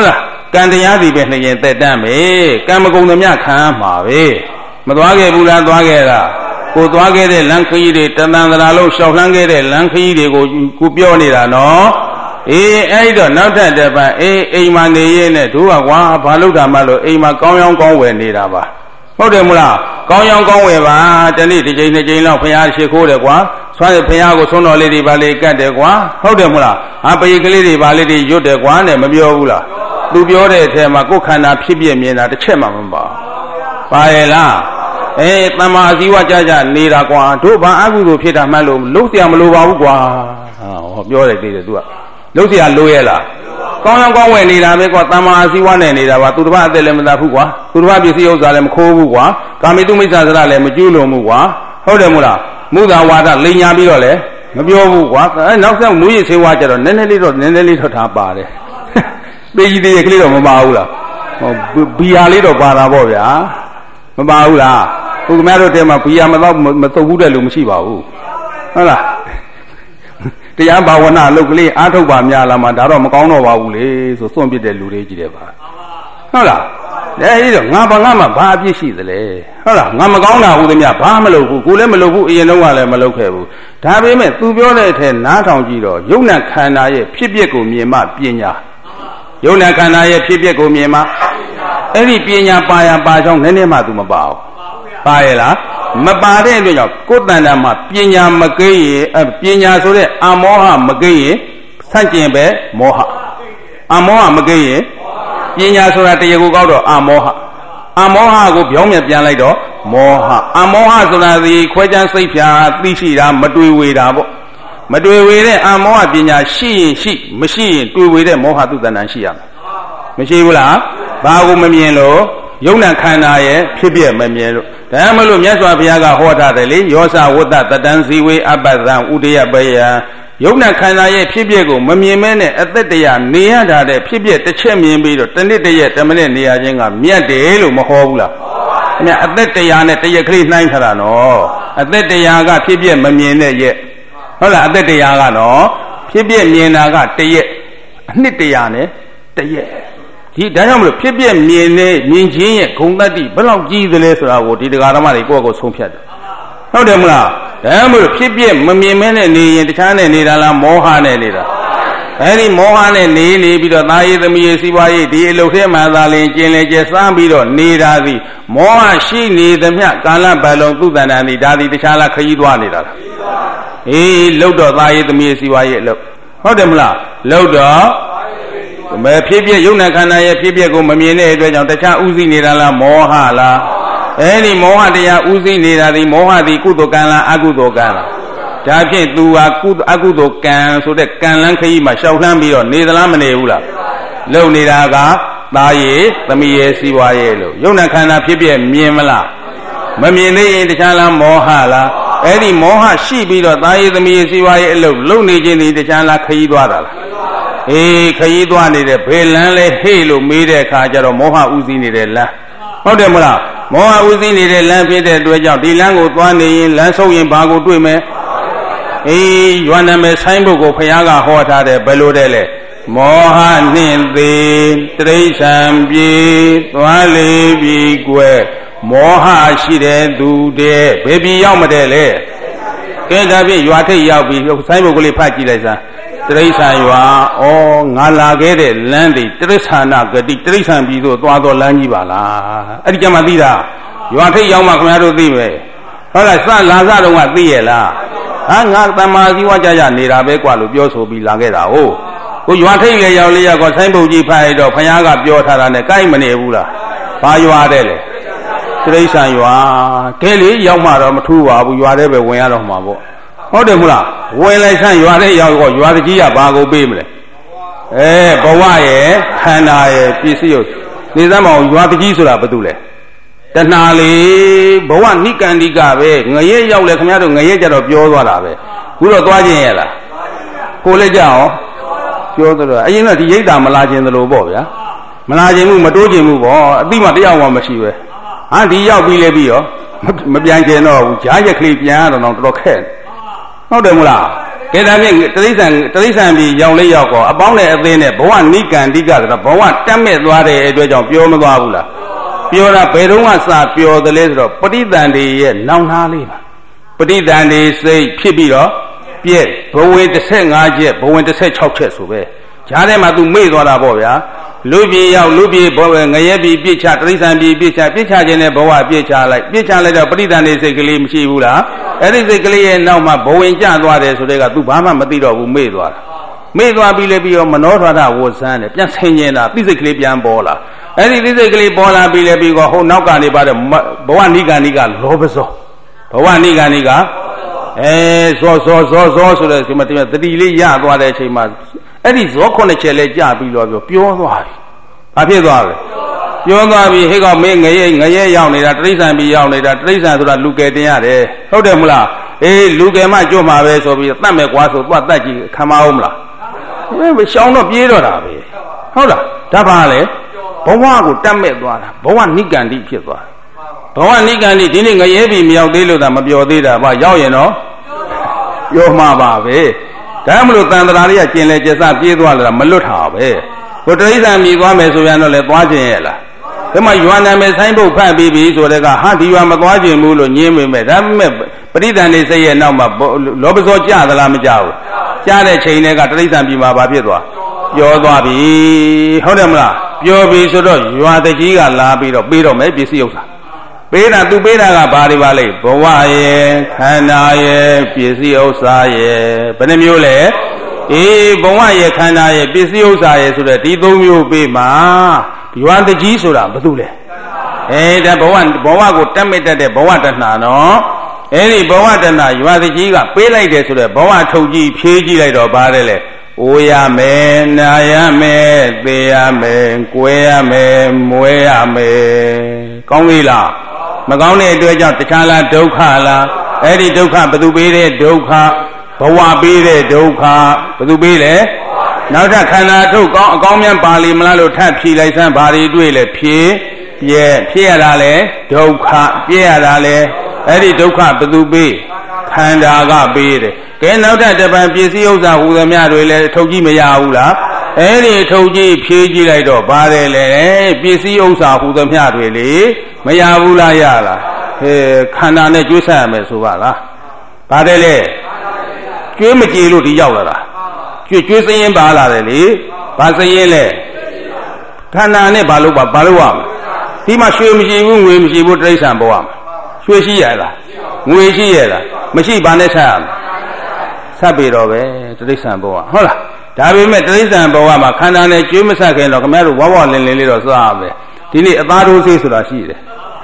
Speaker 2: ကန်တရားစီပဲနှစ်ရင်သက်တမ်းပဲကံမကုံသမျှခံမှာပဲမသွားခဲ့ဘူးလားသွားခဲ့တာကိုသွားခဲ့တဲ့လမ်းခရီးတွေတန်တန်သရာလုံးရှောက်လှမ်းခဲ့တဲ့လမ်းခရီးတွေကိုကိုပြောနေတာနော်အေးအဲ့တော့နောက်ထပ်တစ်ပတ်အေးအိမ်မှာနေရင်းနဲ့တို့ကကွာဘာလို့တာမှလို့အိမ်မှာကောင်းရောင်းကောင်းဝယ်နေတာပါဟုတ်တယ်မလားကောင်းရောင်းကောင်းဝယ်ပါတနေ့တစ်ချိန်နှစ်ချိန်လောက်ဖရားရှိခိုးတယ်ကွာဆွမ်းရဖရားကိုဆုံးတော်လေးတွေပါလေကတ်တယ်ကွာဟုတ်တယ်မလားဟာပရိကလေးတွေပါလေးတွေရွတ်တယ်ကွာနဲ့မပြောဘူးလားသူပြောတဲ့အထက်မှာကိုယ်ခန္ဓာဖြစ်ပြမြင်တာတစ်ချက်မှမပါပါရဲ့လားအေးတမ္မာအစည်းဝါကြကြနေတာကွာတို့ဘာအကုသိုလ်ဖြစ်တာမှတ်လို့လုံးเสียမလိုပါဘူးကွာဟောပြောတယ်သေးတယ်သူကလုံးเสียလိုရဲ့လားကောင်းရောင်းကောင်းဝယ်နေတာပဲကွာတမ္မာအစည်းဝါနဲ့နေတာပါသူတစ်ပတ်အသက်လည်းမတတ်ဘူးကွာသူတစ်ပတ်ပစ္စည်းဥစ္စာလည်းမခိုးဘူးကွာကာမိတုမိစ္ဆာစရလည်းမကျူးလွန်ဘူးကွာဟုတ်တယ်မို့လားမုသာဝါဒလိန်ညာပြီးတော့လည်းမပြောဘူးကွာအဲနောက်ဆက်မူရည်ဆေးဝါးကြတော့နည်းနည်းလေးတော့နည်းနည်းလေးတော့ထားပါတယ်ပေကြီးသေးကလေးတော့မပါဘူးလားဟောဘီယာလေးတော့ပါတာပေါ့ဗျာမပါဘူးလားခုခင်ဗျားတို့တဲမှာဘီယာမတော့မတုတ်ဘူးတဲ့လူမရှိပါဘူးဟုတ်လားတရားဘာဝနာအလုပ်ကလေးအားထုတ်ပါများလားမှာဒါတော့မကောင်းတော့ပါဘူးလေဆိုစွန့်ပစ်တဲ့လူတွေကြီးတယ်ပါဟုတ်လားအဲဒီတော့ငါဘာငါမှဘာအပြစ်ရှိသလဲဟုတ်လားငါမကောင်းတာဟုတ်သမျှဘာမလုပ်ဘူးကိုလည်းမလုပ်ဘူးအရင်တော့ကလည်းမလုပ်ခဲ့ဘူးဒါပေမဲ့သူပြောတဲ့အထက်နားထောင်ကြည့်တော့ယုံနာခန္ဓာရဲ့ဖြစ်ပျက်ကိုမြင်မှပညာယုံနာခန္ဓာရဲ့ဖြစ်ပျက်ကိုမြင်မှအဲ့ဒီပညာပါရပါကြောင်းနည်းနည်းမှသူမပါဘူးပါရဲ့လားမပါတဲ့အတွက်ကြောင့်ကိုယ်တန်တာမှာပညာမကိရင်ပညာဆိုတဲ့အမောဟမကိရင်ဆန့်ကျင်ပဲမောဟအမောဟမကိရင်ပညာဆိုတာတရားကိုကောက်တော့အမောဟအမောဟကိုပြောင်းပြန်ပြန်လိုက်တော့မောဟအမောဟဆိုတာဒီခွဲခြားစိတ်ဖြာသိရှိတာမတွေ့ဝေတာပေါ့မတွေ့ဝေတဲ့အမောဟပညာရှိရင်ရှိမရှိရင်တွေ့ဝေတဲ့မောဟသူတဏ္ဍာရှိရမယ်မရှိဘူးလားဘာကိုမမြင်လို့ယုံနာခန္ဓာရဲ့ဖြစ်ပြမမြင်လို့ဒါမှမလို့မြတ်စွာဘုရားကဟောထားတယ်လေယောသဝတ္တတတံဇီဝေအပ္ပဒံဥဒယပယံယုံနာခန္ဓာရဲ့ဖြစ်ပြကိုမမြင်မဲနဲ့အသက်တရားနေရတာတဲ့ဖြစ်ပြတစ်ချက်မြင်ပြီးတော့တနစ်တရက်တမိနစ်နေရခြင်းကမြတ်တယ်လို့မဟောဘူးလားခင်ဗျအသက်တရားနဲ့တရက်ကလေးနှိုင်းထားတာနော်အသက်တရားကဖြစ်ပြမမြင်တဲ့ရက်ဟုတ်လားအသက်တရားကနော်ဖြစ်ပြမြင်တာကတရက်အနှစ်တရားနဲ့တရက်ဒီဒါကြောင့်မလို့ဖြစ်ပြမြင်နေမြင်ချင်းရဲ့ဂုဏ်တတ္တိဘယ်လောက်ကြီးသလဲဆိုတာကိုဒီတရားဓမ္မတွေကိုယ့်ကိုယ်ဆုံးဖြတ်တယ်ဟုတ်တယ်မလားဒါမှမဟုတ်ဖြစ်ပြမမြင်မဲနဲ့နေရင်တခြားနဲ့နေတာလားမောဟနဲ့နေတာအဲဒီမောဟနဲ့နေနေပြီးတော့သာယေသမီးရေစီးပွားရေးဒီအလုပ်ထဲမှာသာလင်ကျင်လေကျစားပြီးတော့နေတာသည်မောဟရှိနေသမျှကာလပတ်လုံးသူ့တဏ္ဍာန်ဒီဒါသည်တခြားလားခရီးသွားနေတာလားအေးလှုပ်တော့သာယေသမီးရေစီးပွားရေးအလုပ်ဟုတ်တယ်မလားလှုပ်တော့မဖြစ်ပြယုံနာခန္ဓာရဲ့ဖြစ်ပြကိုမမြင်တဲ့အတွက်ကြောင့်တခြားဥသိနေတာလားမောဟလားအဲဒီမောဟတရားဥသိနေတာဒီမောဟဒီကုသိုလ်ကံလားအကုသိုလ်ကံလားဒါဖြင့်သူဟာကုအကုသိုလ်ကံဆိုတဲ့ကံလန်းခရီးမှာရှောက်လှမ်းပြီးတော့နေသလားမနေဘူးလားလုံနေတာကသားရည်သမီးရည်စီးပွားရေးလို့ယုံနာခန္ဓာဖြစ်ပြမြင်မလားမမြင်သေးရင်တခြားလားမောဟလားအဲ့ဒီမောဟရှိပြီးတော့သားရည်သမီးရည်စီးပွားရေးအလုပ်လုံနေခြင်းဒီတခြားလားခရီးသွားတာလားအေးခရီးသွားနေတဲ့ဘယ်လမ်းလဲဟေ့လို့မေးတဲ့အခါကျတော့မောဟဥသိနေတဲ့လမ်းဟုတ်တယ်မလားမောဟဥသိနေတဲ့လမ်းဖြစ်တဲ့အတွက်ကြောင့်ဒီလမ်းကိုသွားနေရင်လမ်းဆုံးရင်ဘာကိုတွေ့မယ်အေးရွာနာမည်ဆိုင်ဘုတ်ကိုဘုရားကဟောထားတယ်ဘယ်လိုတဲ့လဲမောဟနှင့်သေးတိရစ္ဆာန်ပြေသွားလေပြီကွယ်မောဟရှိတဲ့သူတဲ့ဘယ်ပြည်ရောက်မတဲ့လဲကဲဒါဖြင့်ရွာထိပ်ရောက်ပြီဆိုင်ဘုတ်ကလေးဖတ်ကြည့်လိုက်စမ်းတိရစ္ဆာန်ရွာဩငါလာခဲ့တဲ့လမ်းတွေတိရစ္ဆာနာဂတိတိရစ္ဆာန်ပြည်သို့သွားတော့လမ်းကြီးပါလားအဲ့ဒီကြမှာသိတာရွာထိပ်ရောက်မှခင်ဗျားတို့သိမယ်ဟုတ်လားစလာစတော့ကသိရဲ့လားဟာငါတမ္မာဇီဝကြကြနေတာပဲกว่าလို့ပြောဆိုပြီးလာခဲ့တာဟုတ်ကိုရွာထိပ်လေရောက်လေရောက်ဆိုင်းပုတ်ကြီးဖတ်ရတော့ဘုရားကပြောထားတာနဲ့ကိုက်မနေဘူးလားဘာရွာတဲ့လေတိရစ္ဆာန်ရွာကဲလေရောက်မှတော့မထူးပါဘူးရွာထဲပဲဝင်ရတော့မှာပေါ့ဟုတ်တယ်မလားဝင်လိုက်ဆန်းရွာထဲရောက်တော့ရွာတကြီးကဘာကိုပေးမလဲအဲဘဝရဲ့ခန္ဓာရဲ့ပစ္စည်းကိုနေသမ်းမအောင်ရွာတကြီးဆိုတာဘာတူလဲတဏှာလေဘဝနိကန္တိကပဲငရဲရောက်လဲခင်ဗျားတို့ငရဲကြတော့ပြောသွားတာပဲခုတော့သွားခြင်းရဲ့လားကိုလည်းကြအောင်ပြောတော့အရင်ကဒီရိတ်တာမလာခြင်းသလိုပေါ့ဗျာမလာခြင်းမှုမတိုးခြင်းမှုပေါ့အတိမတယောက်မှမရှိပဲဟာဒီရောက်ပြီးလဲပြီးရောမပြန်ကျင်တော့ဘူးကြားရက်ကလေးပြန်ရတော့တော့တော်တော်ခက်ဟုတ်တယ်မလား cái đó biết tới sản tới sản bị giàu lấy giàu có, bảo này ở đây này bảo anh ní càng đi cả rồi bảo anh trăm mét qua đây tôi chọn piêu mà qua bula, piêu là bê đông sa piêu từ lấy rồi, bát đi đàn đi nông hà đi mà, bát đi đàn đi xây phi bì đó, biết bảo vệ để xây ngã chết, bảo vệ để xây chọc chết số về, cha này mà tu mấy đó là bảo vậy, lúa bì giàu lúa bì bảo vệ ngày bì bì cha tới sản bì bì cha bì cha trên này bảo vệ bì cha lại, bì cha lại rồi bát đi đàn đi xây cái gìမရှိဘူးလားအဲ့ဒီစိတ်ကလေးရဲ့နောက်မှာဘဝင်ကျသွားတယ်ဆိုတဲ့က तू ဘာမှမသိတော့ဘူးမေ့သွားတာမေ့သွားပြီးလေပြီးတော့မနောထွားတာဝဆန်းတယ်ပြန်ဆင်ញင်တာသိစိတ်ကလေးပြန်ပေါ်လာအဲ့ဒီသိစိတ်ကလေးပေါ်လာပြီးလေပြီးတော့ဟိုနောက်ကနေပါတဲ့ဘဝနိဂာနိကလောဘဇောဘဝနိဂာနိကအဲဇောဇောဇောဇောဆိုတဲ့ဒီမှာတတိလေးရသွားတဲ့အချိန်မှာအဲ့ဒီဇောခုနှစ်ချက်လေးကြပြီးတော့ပြောသွားပြီဘာဖြစ်သွားလဲပြောသွားပြီဟဲ့ကောင်မင်းငရဲငရဲရောက်နေတာတိရစ္ဆာန်ပြီးရောက်နေတာတိရစ္ဆာန်ဆိုတာလူကယ်တင်ရတယ်ဟုတ်တယ်မလားအေးလူကယ်မှကြွမှာပဲဆိုပြီးတတ်မယ်ကွာဆိုသွားတတ်ကြည့်ခံမအောင်မလားမရှောင်းတော့ပြေးတော့တာပဲဟုတ်လားဒါပါလေဘဝကိုတတ်မဲ့သွားတာဘဝနိဂန္တိဖြစ်သွားဘဝနိဂန္တိဒီနေ့ငရဲပြီးမရောက်သေးလို့သာမပြောသေးတာဘာရောက်ရင်တော့ပြောမှာပါပဲဒါမှမလို့တန်တရာလေးကကျင်လေကျစပြေးသွားလာတာမလွတ်တာပဲဟိုတိရစ္ဆာန်မြည်သွားမယ်ဆိုရင်တော့လေသွားခြင်းရဲ့လားဒါမှရွာနာမယ်ဆိုင်ပုတ်ဖတ်ပြီးပြီဆိုတဲ့ကဟာဒီရွာမသွားခြင်းဘူးလို့ညင်းမိမယ်ဒါပေမဲ့ပရိသန်နေစိတ်ရဲ့နောက်မှာလောဘဇောကြသလားမကြဘူးကြားတဲ့ချိန်တွေကတိရစ္ဆာန်ပြည်မှာဘာဖြစ်သွားပြောသွားပြီဟုတ်တယ်မလားပြောပြီဆိုတော့ရွာတကြီးကလာပြီးတော့ပေးတော့မယ်ပစ္စည်းဥစ္စာပေးတာသူပေးတာကဘာတွေပါလဲဘဝရဲ့ခန္ဓာရဲ့ပစ္စည်းဥစ္စာရဲ့ဘယ်နှမျိုးလဲအေးဘဝရဲ့ခန္ဓာရဲ့ပစ္စည်းဥစ္စာရဲ့ဆိုတဲ့ဒီသုံးမျိုးပေးမှာရွာတကြီးဆိုတာဘာလို့လဲအဲဒါဘဝဘဝကိုတတ်မဲ့တတ်တဲ့ဘဝတဏှာနော်အဲဒီဘဝတဏှာရွာတကြီးကပေးလိုက်တယ်ဆိုတဲ့ဘဝထုတ်ကြီးဖြေးကြည့်လိုက်တော့ပါတယ်လေအိုးရမယ်နာရမယ်သေရမယ်ကွဲရမယ်မွဲရမယ်ကောင်းပြီလားမကောင်းတဲ့အတွက်ကြောင့်တခြားလားဒုက္ခလားအဲ့ဒီဒုက္ခဘယ်သူပေးတဲ့ဒုက္ခဘဝပေးတဲ့ဒုက္ခဘယ်သူပေးလဲနောက်ထပ်ခန္ဓာထုတ်ကောင်းအကောင်းများပါဠိမလားလို့ထပ်ဖြေလိုက်စမ်းဘာတွေတွေ့လဲဖြေပြဲဖြစ်ရတာလဲဒုက္ခပြဲရတာလဲအဲ့ဒီဒုက္ခဘယ်သူပေးခန္ဓာကပေးတယ်ကဲနောက်ထပ်တပံပစ္စည်းဥစ္စာဟူသမျှတွေလဲထုတ်ကြည့်မရဘူးလားအဲ့ဒီထုတ်ကြည့်ဖြေကြည့်လိုက်တော့ပါတယ်လေပစ္စည်းဥစ္စာဟူသမျှတွေလေမရဘူးလားရလားဟဲခန္ဓာနဲ့ကျွေးဆက်ရမယ်ဆိုပါလားပါတယ်လေကျွေးမကြည်လို့ဒီရောက်လာတာကျွေးကျွေးစရင်ပါလာတယ်လေဘာစရင်လဲခန္ဓာနဲ့ဘာလို့ပါဘာလို့ရမလဲဒီမှာရွှေမရှိဘူးငွေမရှိဘူးတိရစ္ဆာန်ဘဝမှာရွှေရှိရလားငွေရှိရလားမရှိဘာနဲ့ဆက်ရမလဲဆက်ပြီတော့ပဲတိရစ္ဆာန်ဘဝဟုတ်လားဒါပေမဲ့တိရစ္ဆာန်ဘဝမှာခန္ဓာနဲ့ကျွေးမဆက်ခင်တော့ခင်ဗျားတို့ဝဝလင်းလင်းလေးတော့စားရမယ်ဒီနေ့အသားတိုးဆေးဆိုတာရှိတယ်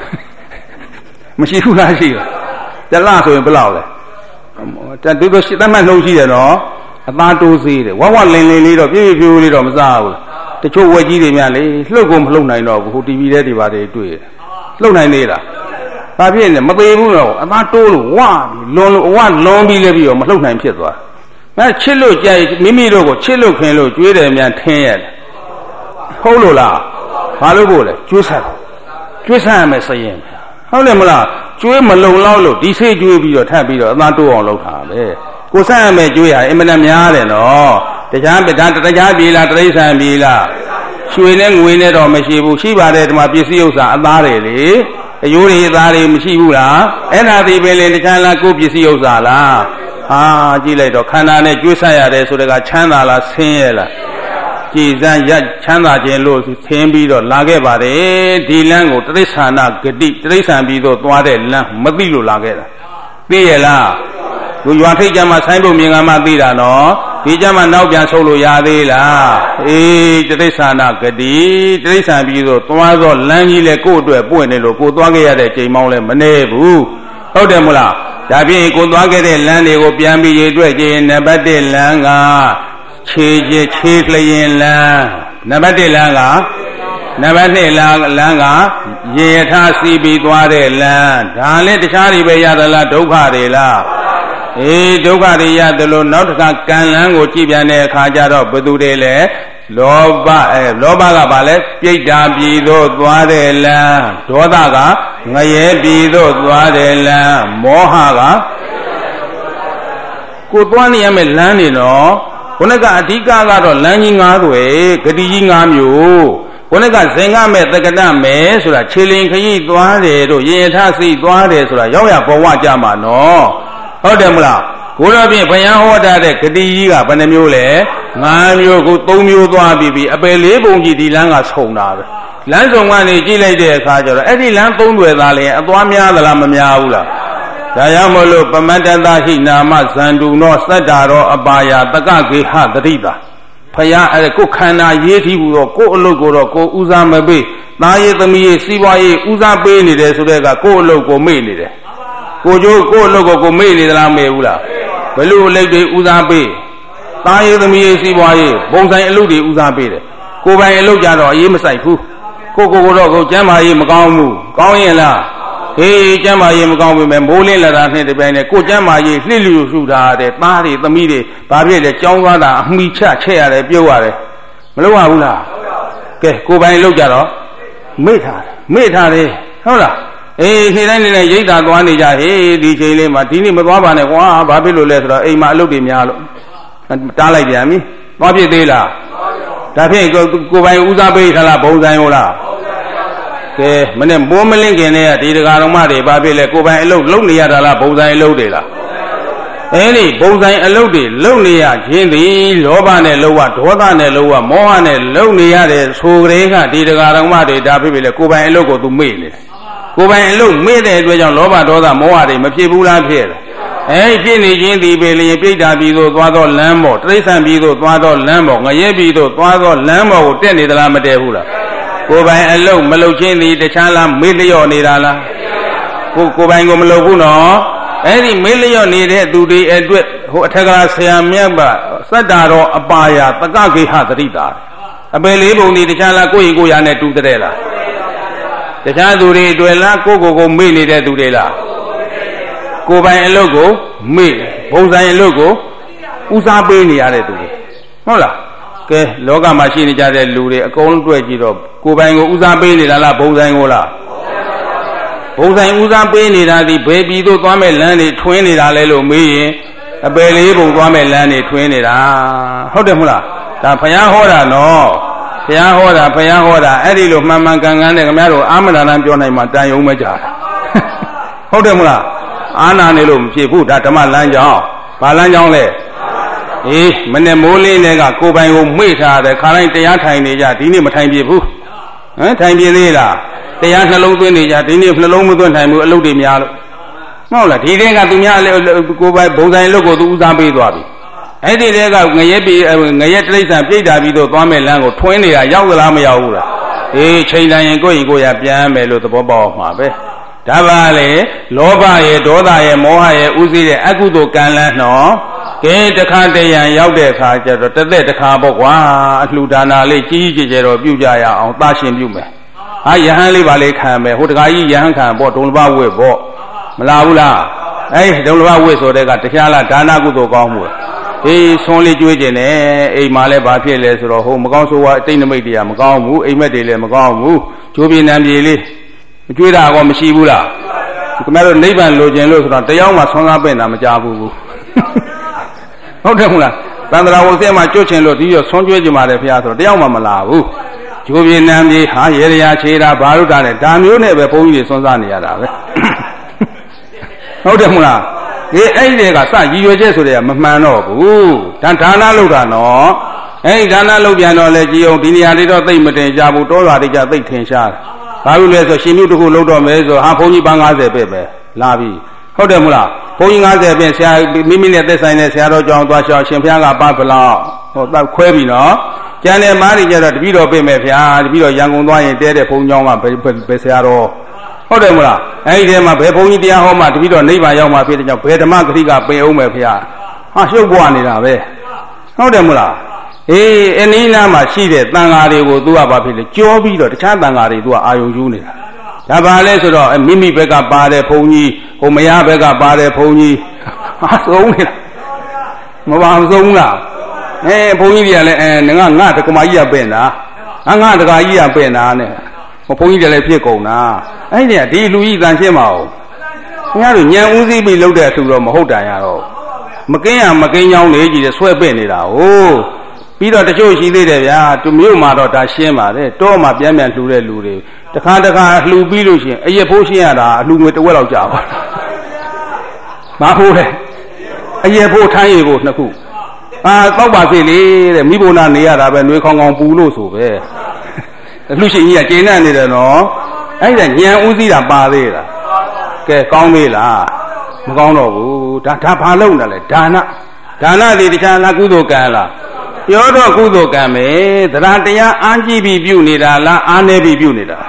Speaker 2: မရှိဘူးလားရှိလားတလားဆိုရင်ဘယ်လောက်လဲတူတူတတ်မှတ်နှုံးရှိတယ်နော်အသားတိုးသေးတယ်ဝဝလင်းလင်းလေးတော့ပြည့်ပြည့်ပြည့်လေးတော့မစားဘူးတချို့ဝက်ကြီးတွေများလေလှုပ်ကုန်မလှုပ်နိုင်တော့ဘူးဟို တီဗီ ထဲတွေပါတယ်တွေ့လှုပ်နိုင်သေးလားဘာဖြစ်နေမသေးဘူးတော့အသားတိုးလို့ဝပြီးလွန်လို့ဝလွန်ပြီးလည်းပြီးတော့မလှုပ်နိုင်ဖြစ်သွားအဲချစ်လို့ကြိုက်မိမိတို့ကိုချစ်လို့ခင်လို့ကြွေးတယ်များထင်းရတယ်ဟုတ်လို့လားဘာလို့ဖို့လဲကြွေးဆက်ကြွေးဆက်ရမယ်စရင်ဟုတ်တယ်မလားကျွေးမလုံလောက်လို့ဒီဆေးကျွေးပြီးတော့ထပ်ပြီးတော့အသားတိုးအောင်လုပ်တာပဲကိုဆက်ရမယ်ကျွေးရအင်မတန်များတယ်နော်တခြားတရားတရားပြေးလားတိရစ္ဆာန်ပြေးလားရွှေနဲ့ငွေနဲ့တော့မရှိဘူးရှိပါတယ်ဒီမှာပစ္စည်းဥစ္စာအသားတွေလေအယိုးတွေအသားတွေမရှိဘူးလားအဲ့ဒါဒီပဲလေတခြားလားကိုပစ္စည်းဥစ္စာလားဟာကြည့်လိုက်တော့ခန္ဓာနဲ့ကျွေးဆက်ရတယ်ဆိုတဲ့ကချမ်းသာလားဆင်းရဲလားကြည်စမ်းရချမ်းသာခြင်းလို့ဆင်းပြီးတော့လာခဲ့ပါတယ်ဒီလမ်းကိုတိရစ္ဆာန်ဂတိတိရစ္ဆာန်ပြီးတော့သွားတဲ့လမ်းမသိလို့လာခဲ့တာသိရလားသူရွာထိတ်ကြမှာဆိုင်းဖို့မြင်ကမှသိတာနော်ဒီကြမှာနောက်ပြန်ဆုပ်လို့ရသေးလားအေးတိရစ္ဆာန်ဂတိတိရစ္ဆာန်ပြီးတော့သွားသောလမ်းကြီးလေကိုယ့်အတွက်ပွင့်နေလို့ကိုသွားခဲ့ရတဲ့ချိန်မောင်းလဲမနေဘူးဟုတ်တယ်မလားဒါဖြင့်ကိုသွားခဲ့တဲ့လမ်းတွေကိုပြန်ပြီးရတွေ့ခြင်းနံပါတ်တစ်လမ်းကခြေခြေခြေလျင်လမ်းနံပါတ်တစ်လမ်းကနံပါတ်နှစ်လမ်းလမ်းကရေယထာစီးပြီးသွားတဲ့လမ်းဒါလည်းတခြားတွေပဲရသလားဒုက္ခတွေလားအေးဒုက္ခတွေရတယ်လို့နောက်တစ်ခါကံလမ်းကိုကြည့်ပြန်တဲ့အခါကျတော့ဘယ်သူတွေလဲလောဘအဲလောဘကဘာလဲပြိတ္တာပြည်သို့သွားတဲ့လမ်းဒေါသကငရဲပြည်သို့သွားတဲ့လမ်းမောဟကကိုသွားနေရမယ်လမ်းနေနော်ခုနကအဓိကကတော့လမ်းကြီးငါးသွယ်ဂတိကြီးငါးမျိုးခုနကဇင်ကမဲ့တက္ကတမဲ့ဆိုတာခြေလင်ခရီးသွားတယ်တို့ရေထစိတ်သွားတယ်ဆိုတာရောက်ရဘဝကြမှာနော်ဟုတ်တယ်မလားကိုတော့ဖြင့်ဘုရားဟောထားတဲ့ဂတိကြီးကဘယ်နှမျိုးလဲငါးမျိုးကိုသုံးမျိုးသွားပြီးပြီးအပယ်လေးပုံကြီးဒီလမ်းကဆုံတာပဲလမ်းဆုံကနေကြည့်လိုက်တဲ့အခါကျတော့အဲ့ဒီလမ်းသုံးွယ်သားလည်းအသွားများသလားမများဘူးလားဒါကြောင့်မလို့ပမတ္တသဟိနာမဇန္တုနောသတ္တာရောအပါယတကကေဟတတိတာဖယားအဲ့ကိုခန္ဓာရေးထီးဘူးတော့ကိုအလုတ်ကိုတော့ကိုဦးစားမပေးသားရေးသမီးရေးစီးပွားရေးဦးစားပေးနေတယ်ဆိုတဲ့ကကိုအလုတ်ကိုမေ့နေတယ်ကိုကျိုးကိုအလုတ်ကိုကိုမေ့နေသလားမေ့ဘူးလားဘလို့အလုတ်တွေဦးစားပေးသားရေးသမီးရေးစီးပွားရေးပုံဆိုင်အလုတ်တွေဦးစားပေးတယ်ကိုပိုင်အလုတ်ကြတော့အေးမဆိုင်ဘူးကိုကိုကိုတော့ကိုကျမ်းမာရေးမကောင်းဘူးကောင်းရင်လားဟေးကျမ်းမာရေးမကောင်းပြီမဲ့မိုးလင်းလာတာနဲ့တပြိုင်နဲ့ကိုကျမ်းမာရေးလှစ်လူရှူတာတဲ့သားတွေသမီးတွေဘာဖြစ်လဲကြောင်းသွားတာအမိချချက်ရတယ်ပြုတ်ရတယ်မလုပ်ရဘူးလားကဲကိုပိုင်လောက်ကြတော့မေ့ထားတယ်မေ့ထားတယ်ဟုတ်လားအေးနေ့တိုင်းနေ့တိုင်းရိတ်တာသွားနေကြဟေးဒီချိန်လေးမှာဒီနေ့မသွားပါနဲ့ကွာဘာဖြစ်လို့လဲဆိုတော့အိမ်မှာအလုပ်တွေများလို့တားလိုက်ပြန်ပြီသွားဖြစ်သေးလားဒါဖြင့်ကိုပိုင်ဦးစားပေးထားလားဘုံဆိုင်ဟုတ်လားကဲမနဲ့မိုးမလင်းခင်တည်းကဒီတရားတော်မတွေဘာဖြစ်လဲကိုပိုင်အလုပ်လုပ်နေရတာလားဘုံဆိုင်အလုပ်တွေလားအဲ့ဒီဘုံဆိုင်အလုပ်တွေလုပ်နေရခြင်းသည်လောဘနဲ့လောဘဒေါသနဲ့လောဘမောဟနဲ့လုပ်နေရတဲ့ဆိုကြဲကဒီတရားတော်မတွေဒါဖြစ်ဖြစ်လဲကိုပိုင်အလုပ်ကိုသူမေ့နေတယ်ကိုပိုင်အလုပ်မေ့တဲ့အတွက်ကြောင့်လောဘဒေါသမောဟတွေမဖြစ်ဘူးလားဖြစ်တယ်အဲ့ဖြစ်နေခြင်းဒီပဲလျင်ပြိတ္တာပြီးသို့သွားတော့လမ်းပေါ်တိရစ္ဆာန်ပြီးသို့သွားတော့လမ်းပေါ်ငရဲပြီးသို့သွားတော့လမ်းပေါ်ကိုတက်နေသလားမတက်ဘူးလားကိုပိုင်အလုံးမလုံချင်းသည်တခြားလားမေ့လျော့နေတာလားကိုကိုပိုင်ကိုမလုံဘူးနော်အဲ့ဒီမေ့လျော့နေတဲ့သူတွေအတွက်ဟိုအထက်ကဆရာမြတ်ကစတ္တာရောအပါယတကကေဟတတိတာအပယ်လေးပုံဒီတခြားလားကိုယ့်ရင်ကိုယ်ရနဲ့တူတဲ့လားတခြားသူတွေအတွက်လားကိုကိုကိုမေ့နေတဲ့သူတွေလားကိုပိုင်အလုပ်ကိုမေ့ဘုံဆိုင်အလုပ်ကိုဦးစားပေးနေရတဲ့သူတွေဟုတ်လားကဲလောကမှာရှိနေကြတဲ့လူတွေအကုန်လုံးတွေ့ကြည့်တော့ကိုပိုင်ကိုဦးစားပေးနေတာလားဘုံဆိုင်ကိုလားဘုံဆိုင်ဦးစားပေးနေတာဒီဘယ်ပြည်သို့သွားမဲ့လမ်းတွေထွင်းနေတာလဲလို့မေးရင်အပယ်လေးပုံသွားမဲ့လမ်းတွေထွင်းနေတာဟုတ်တယ်မဟုတ်လားဒါဘုရားဟောတာနော်ဘုရားဟောတာဘုရားဟောတာအဲ့ဒီလိုမှန်မှန်ကန်ကန်နဲ့ခင်ဗျားတို့အာမနာနပြောနိုင်မှတန်ယုံမကြတာဟုတ်တယ်မဟုတ်လားအာနာနေလို့မဖြစ်ဘူးဒါဓမ္မလမ်းကြောင်းဘာလမ်းကြောင်းလဲအေးမနဲ့မိုးလေးတွေကကိုပိုင်ကိုမေ့ထားတယ်ခါတိုင်းတရားထိုင်နေကြဒီနေ့မထိုင်ပြဘူးဟမ်ထိုင်ပြသေးလားတရားနှလုံးသွင်းနေကြဒီနေ့နှလုံးမသွင်းနိုင်ဘူးအလုပ်တွေများလို့ဟုတ်လားဒီတဲ့ကသူများကိုပိုင်ဘုံဆိုင်လုပ်ကိုသူဦးစားပေးသွားပြီအဲ့ဒီတဲ့ကငရဲပြေငရဲတိရစ္ဆာန်ပြိတ္တာပြီးတော့သွားမဲ့လမ်းကိုထွင်းနေတာရောက်သလားမရောက်ဘူးလားအေးချိန်တိုင်းရင်ကိုယ့်ရင်ကိုယ်ရပြန်မယ်လို့သဘောပေါက်မှာပဲဒါပါလေလောဘရဲ့ဒေါသရဲ့မောဟရဲ့ဥသိတဲ့အကုသိုလ်ကံလန်းနော်ကဲတခါတရံရောက်တဲ့အခါကျတော့တသက်တခါပေါ့ကွာအလှူဒါနာလေးကြီးကြီးကျယ်ကျယ်တော့ပြုကြရအောင်သာရှင်ပြုမယ်ဟာယဟန်လေးပါလေးခံမယ်ဟိုတခါကြီးယဟန်ခံပေါ့ဒုံလဘဝိပေါ့မလားဘူးလားအဲ့ဒုံလဘဝိဆိုတဲ့ကတရားလားဒါနာကုသိုလ်ကောင်းမှုအေးဆွန်လေးကျွေးကျင်တယ်အိမ်မှာလည်းဘာဖြစ်လဲဆိုတော့ဟိုမကောင်းဆိုးဝါအတိတ်နမိတ်တွေကမကောင်းဘူးအိမ်မက်တွေလည်းမကောင်းဘူးကျိုးပြင်းနံပြေလေးမကျွေးတာကောမရှိဘူးလားခင်ဗျားတို့နိဗ္ဗာန်လိုချင်လို့ဆိုတော့တရားမှဆွမ်းစားပင့်တာမကြဘူးဘူးဟုတ်တယ်မလားသန္တရာဝုတ်ဆဲမှာကျွတ်ချင်လို့ဒီရောဆွမ်းကျွေးကြမှာတယ်ဖះဆိုတော့တရားမှမလာဘူးကျိုးပြင်းနံပြေဟာရေရချေတာဘာလို့တာလဲဒါမျိုးနဲ့ပဲဘုန်းကြီးတွေဆွမ်းစားနေရတာပဲဟုတ်တယ်မလားဒီအဲ့ဒီကစရည်ရွယ်ချက်ဆိုတဲ့ကမမှန်တော့ဘူးဒါဒါနလုပ်တာနော်အဲ့ဒီဒါနလုပ်ပြန်တော့လေကြည်အောင်ဒီနေရာလေးတော့သိမ့်မတင်ကြဘူးတောရွာတွေကြသိမ့်ထင်ရှားတယ်ဘာလို့လဲဆိုရှင်မြုပ်တစ်ခုလုပ်တော့မယ်ဆိုဟာဘုန်းကြီးပန်း၅၀ပဲပဲလာပြီဟုတ်တယ်မလားဘုန်းကြီး၅၀ပဲဆရာမိမိနဲ့သက်ဆိုင်တဲ့ဆရာတော်ကြောင့်သွားရှောင်းရှင်ဘုရားကပါဘလောက်ဟိုတောက်ခွဲပြီနော်ကျန်တဲ့မားတွေကြတော့တပည့်တော်ပြင်မယ်ဗျာတပည့်တော်ရန်ကုန်သွားရင်တဲတဲ့ဘုန်းကြောင်းကဘယ်ဆရာတော်ဟုတ်တယ်မလားအဲ့ဒီထဲမှာဘယ်ဘုန်းကြီးတရားဟောမှတပည့်တော်နိဗ္ဗာန်ရောက်မှဖြစ်တဲ့ကြောင့်ဘယ်ဓမ္မဂရိကပင်အောင်မယ်ဗျာဟာရှုပ်ပွားနေတာပဲဟုတ်တယ်မလားအေးအနိနာမှာရှိတဲ့တန်ဃာတွေကိုသူကဘာဖြစ်လဲကြောပြီးတော့တခြားတန်ဃာတွေသူကအာယုံယူနေတာဒါပါလဲဆိုတော့မိမိဘက်ကပါတဲ့ဘုန်းကြီးဟိုမယားဘက်ကပါတဲ့ဘုန်းကြီးဟာဆုံးနေတာမပါဆုံးလားအဲဘုန်းကြီးတွေကလည်းအဲငါငါတက္ကမကြီးကပြင်တာငါငါတက္ကကြီးကပြင်တာနဲ့ဟိုဘုန်းကြီးတွေလည်းဖြစ်ကုန်တာအဲ့ဒီကဒီလူကြီးတန်ရှင်းမအောင်ခင်ဗျားတို့ညံဥစည်းပြီးလှုပ်တဲ့အထူတော့မဟုတ်တန်ရတော့ဟ McKay and McKay young lady, sweat penny. Oh, Peter the Joe, she did it, to me, my daughter, Shema, Toma, Biaman, Lure, Lure. The Kandaka, Lu Bilushi, a Yaposiana, Lu with the well of Java. Mahole, a Yapo Tiny goes Naku. Ah, Babasili, the Mibuna Niara, when we come on Bulu, Lucy, Yakina, no. I then Yan Uzi, a Badera. Get Gomila, Magono, Tatapalona, Dana, Dana, the Chana Gudo Gala. Yodo Gudo Game, the Rantia, Anji be Bunida, La Ane be Bunida.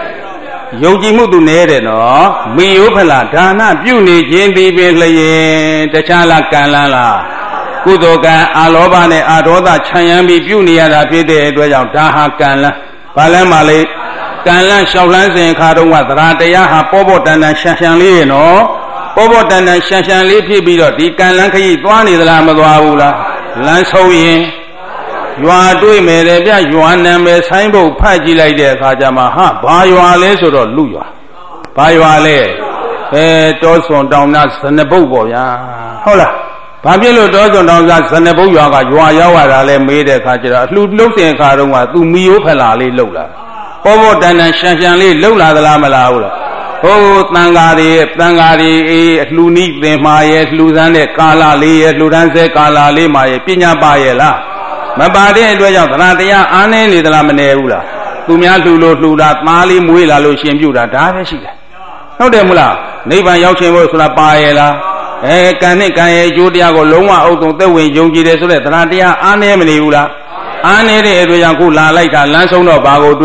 Speaker 2: Yogi Mudu Nere, no, me Upala, Dana, Buni, Jindi Billy, the Chala Kalala, Gudoga, Alobane, Adoda, Chayambi, Bunia, the Pide, Daha Kala, Palamale, Kala, Shawlands and Kadua, Rantia, Pobotan and Shashanli, no, Pobotan and Shashanli, Pibido, the Kalanki, Twani, the Lamaguala, Lansoin. You are doing me, you are named Simbo Paji like the Kajamaha, buy your lace or Luya. Buy your lay. Eh, Dawson down that Sanabo, ya. Hola. Pablo Dawson down that Sanabo, you are Yawara made a Kajara, Luke and Karuma, to me, Opalali Lola. Over than a Shashanli, Lola the Lamala. Oh, Tangari, Tangari, Luni, the Maya, Luzane, Kala, Ludanse, Kala, Maya, Pina Bayela. My body and Radia, Anne, the Lamaneula. Tumia Lulu, Lula, Mali, Muila, Lucian, Buda, Davishika. No demula, Neva Yauchin was la Baela, Eh, Canica, Judia, Loma, out the way, Yogi, Radia, Anne, Meula, Anne, Eduyakula, like a Lanson of Bago,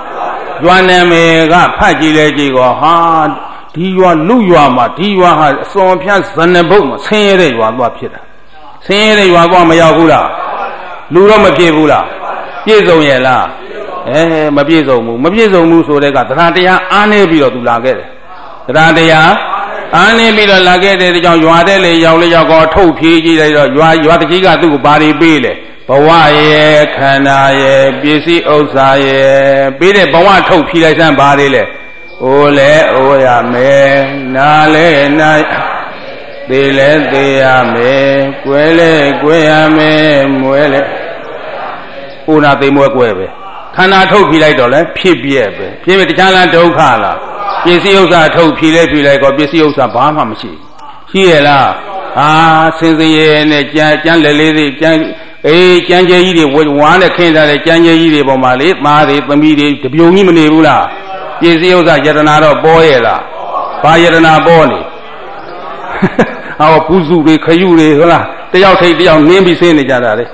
Speaker 2: Juaname, Paji, Legigo, hard. Tia Luyama, Tia, so Pias, Sanabo, say they were Wapita. Say they were Wamayagula. Lura Mapula, Piezo Yella, eh, Mapiezo, Mapiezo Muso, they got Radia, Anebio to Lagere. Radia, Anebio Lagere, you are the Yago, two P G, you are the Giga to Bari Bile, Bawaye, Canaye, B C Osaye, Bide Bawa, two P G and Barile, Ole, Oya, me, Nale, Nale. They let they ame, Quelle, Guame, Muele Una de Mueve. Cannot hope he like Dola, Pibiebe, Pibit Jala Dokala, Yesiosa told Pile Pile or Yesiosa Bahamshi. Here, ah, since the year, Jan Lady, Jan, a Janja with one that came that a Janja Bomali, Mari, Bamidi, the Bunimula, Yesiosa Yatanado Boyela, Bayana Boni. Our Puzu, Kayuri, they all take the young name be saying each other.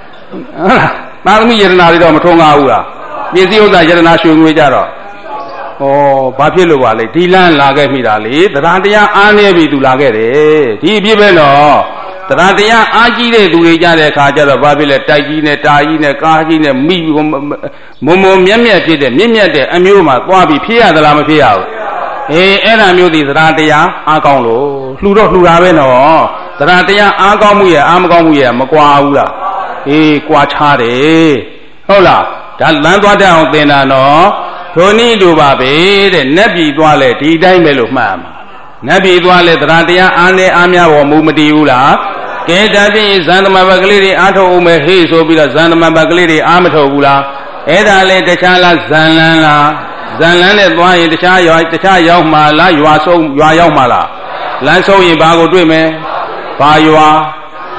Speaker 2: Madame Yanari Matonga, Yesiosa Yatanashu Mijaro. Oh, Papilo Valley, Tilan Laga Midali, the Randia Anebi to Lagere, T. Bibeno, the Randia Agile to Rijade Kaja, Babile, Tagine, Taine, Kajine, Mi, Momo, Mimia, Mimia, Amuma, Wabi, Pia, the Lamapia. Eh, and I knew this Randia, Agolo, Ludo Luraveno, the Randia Agamuya, Amamuya, Maguaula, eh, Quachade, Hola, that land down there, no. Tony Dubabe, the Nabi Dwale, T. Daimelo, ma'am. Nabi Dwale, Radia, Ane, Amia, or Mumadiula, Kedadi, Zandama Bagliri, Ato Ume, Hazo, Bila, Zandama Bagliri, Amato Gula, Edale, the Chala, Zanlana, Zanlana, the Chaya, the Chaya, Mala, you are so, you are Yomala. Lanso in Bago Dreame, Payua,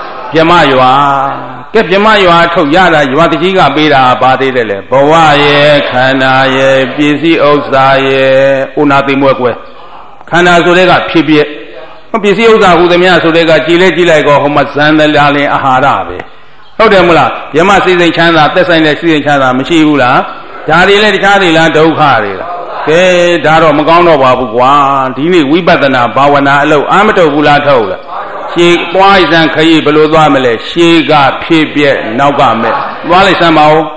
Speaker 2: Yamayua. Get Yamaya to Yada, you are the Giga Bida, Badile, Boaye, Canaye, busy Osaye, Unati Mokwe. Cana Zolega, Pibie. Busy Osa, who the Mia Zolega, Gile Gilego, Homasan, Lali, Aharabe. Oh, Demula, Yamasi in China, Tessa in the sea in China, Machiula, Daddy, Daddy, Dokari. Ke Daro Magono Babuan, Dini, Wibatana, Bawana, Amato Gulato. She boys and Kayi below Damele, she got Pibia, Nogame. Wally somehow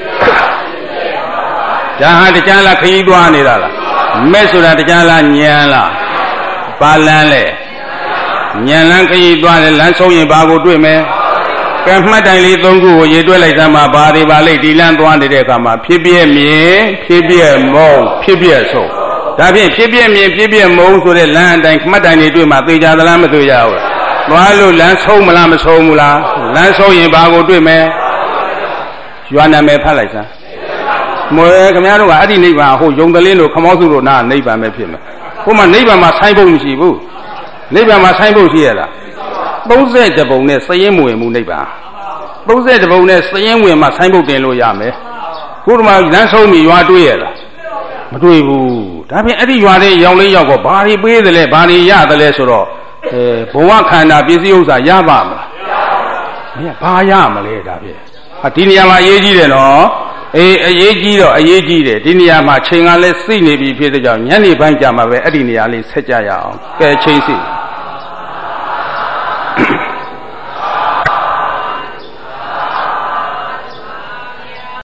Speaker 2: Jahan the Jala Kayuanira, Mesura the Jala Nyala, Balale, Nyalan Kayuan, Lanso in Bago Dreame. Campmatali Dongu, you do like some body valley, Dilan one de Kama, Pibia me, Pibia mo, Pibia so. That is Pibia me, Pibia mo to the land and Matani to Matuja, the Lamatuja. သွားလို့လမ်းဆုံးမလားမဆုံးဘူးလားလမ်းဆုံးရင်ဘာကိုတွေ့မယ်ရွာနာမည်ဖတ်လိုက်စမ်းမွေခင်ဗျားတို့ကအဲ့ဒီနိဗ္ဗာန်ဟိုယုံတလင်းတို့ခမောစုတို့နာနိဗ္ဗာန်ပဲဖြစ်မယ်ဟိုမှာနိဗ္ဗာန်မှာဆိုင်ဖို့မရှိဘူးနိဗ္ဗာန်မှာဆိုင်ဖို့ရှိရလားသုံးဆယ်တပုံနဲ့စရင်မဝင်မှုနိဗ္ဗာန်သုံးဆယ်တပုံနဲ့စရင်ဝင်မှာဆိုင်ဖို့တင်လို့ရမယ်ကိုယ်တော်မှာလမ်းဆုံးပြီးရွာတွေ့ရလားမတွေ့ဘူးဒါဖြင့်အဲ့ဒီရွာလေးရောင်လေးရောက်တော့ဘာတွေပေးတယ်လဲဘာတွေရတယ်လဲဆိုတော့အဲဘဝခန္ဓာပစ္စည်းဥစ္စာရပါမလားမရဘာရမလဲဒါဖြင့်ဟာဒီနေရာမှာအရေးကြီးတယ်နော်အေးအရေးကြီးတော့အရေးကြီးတယ်ဒီနေရာမှာချိန်ကလည်းစိတ်နေပြီဖြစ်တဲ့ကြောင့်ညနေပိုင်းကြာမှာပဲအဲ့ဒီနေရာလေးဆက်ကြရအောင်ကဲချိန်စိ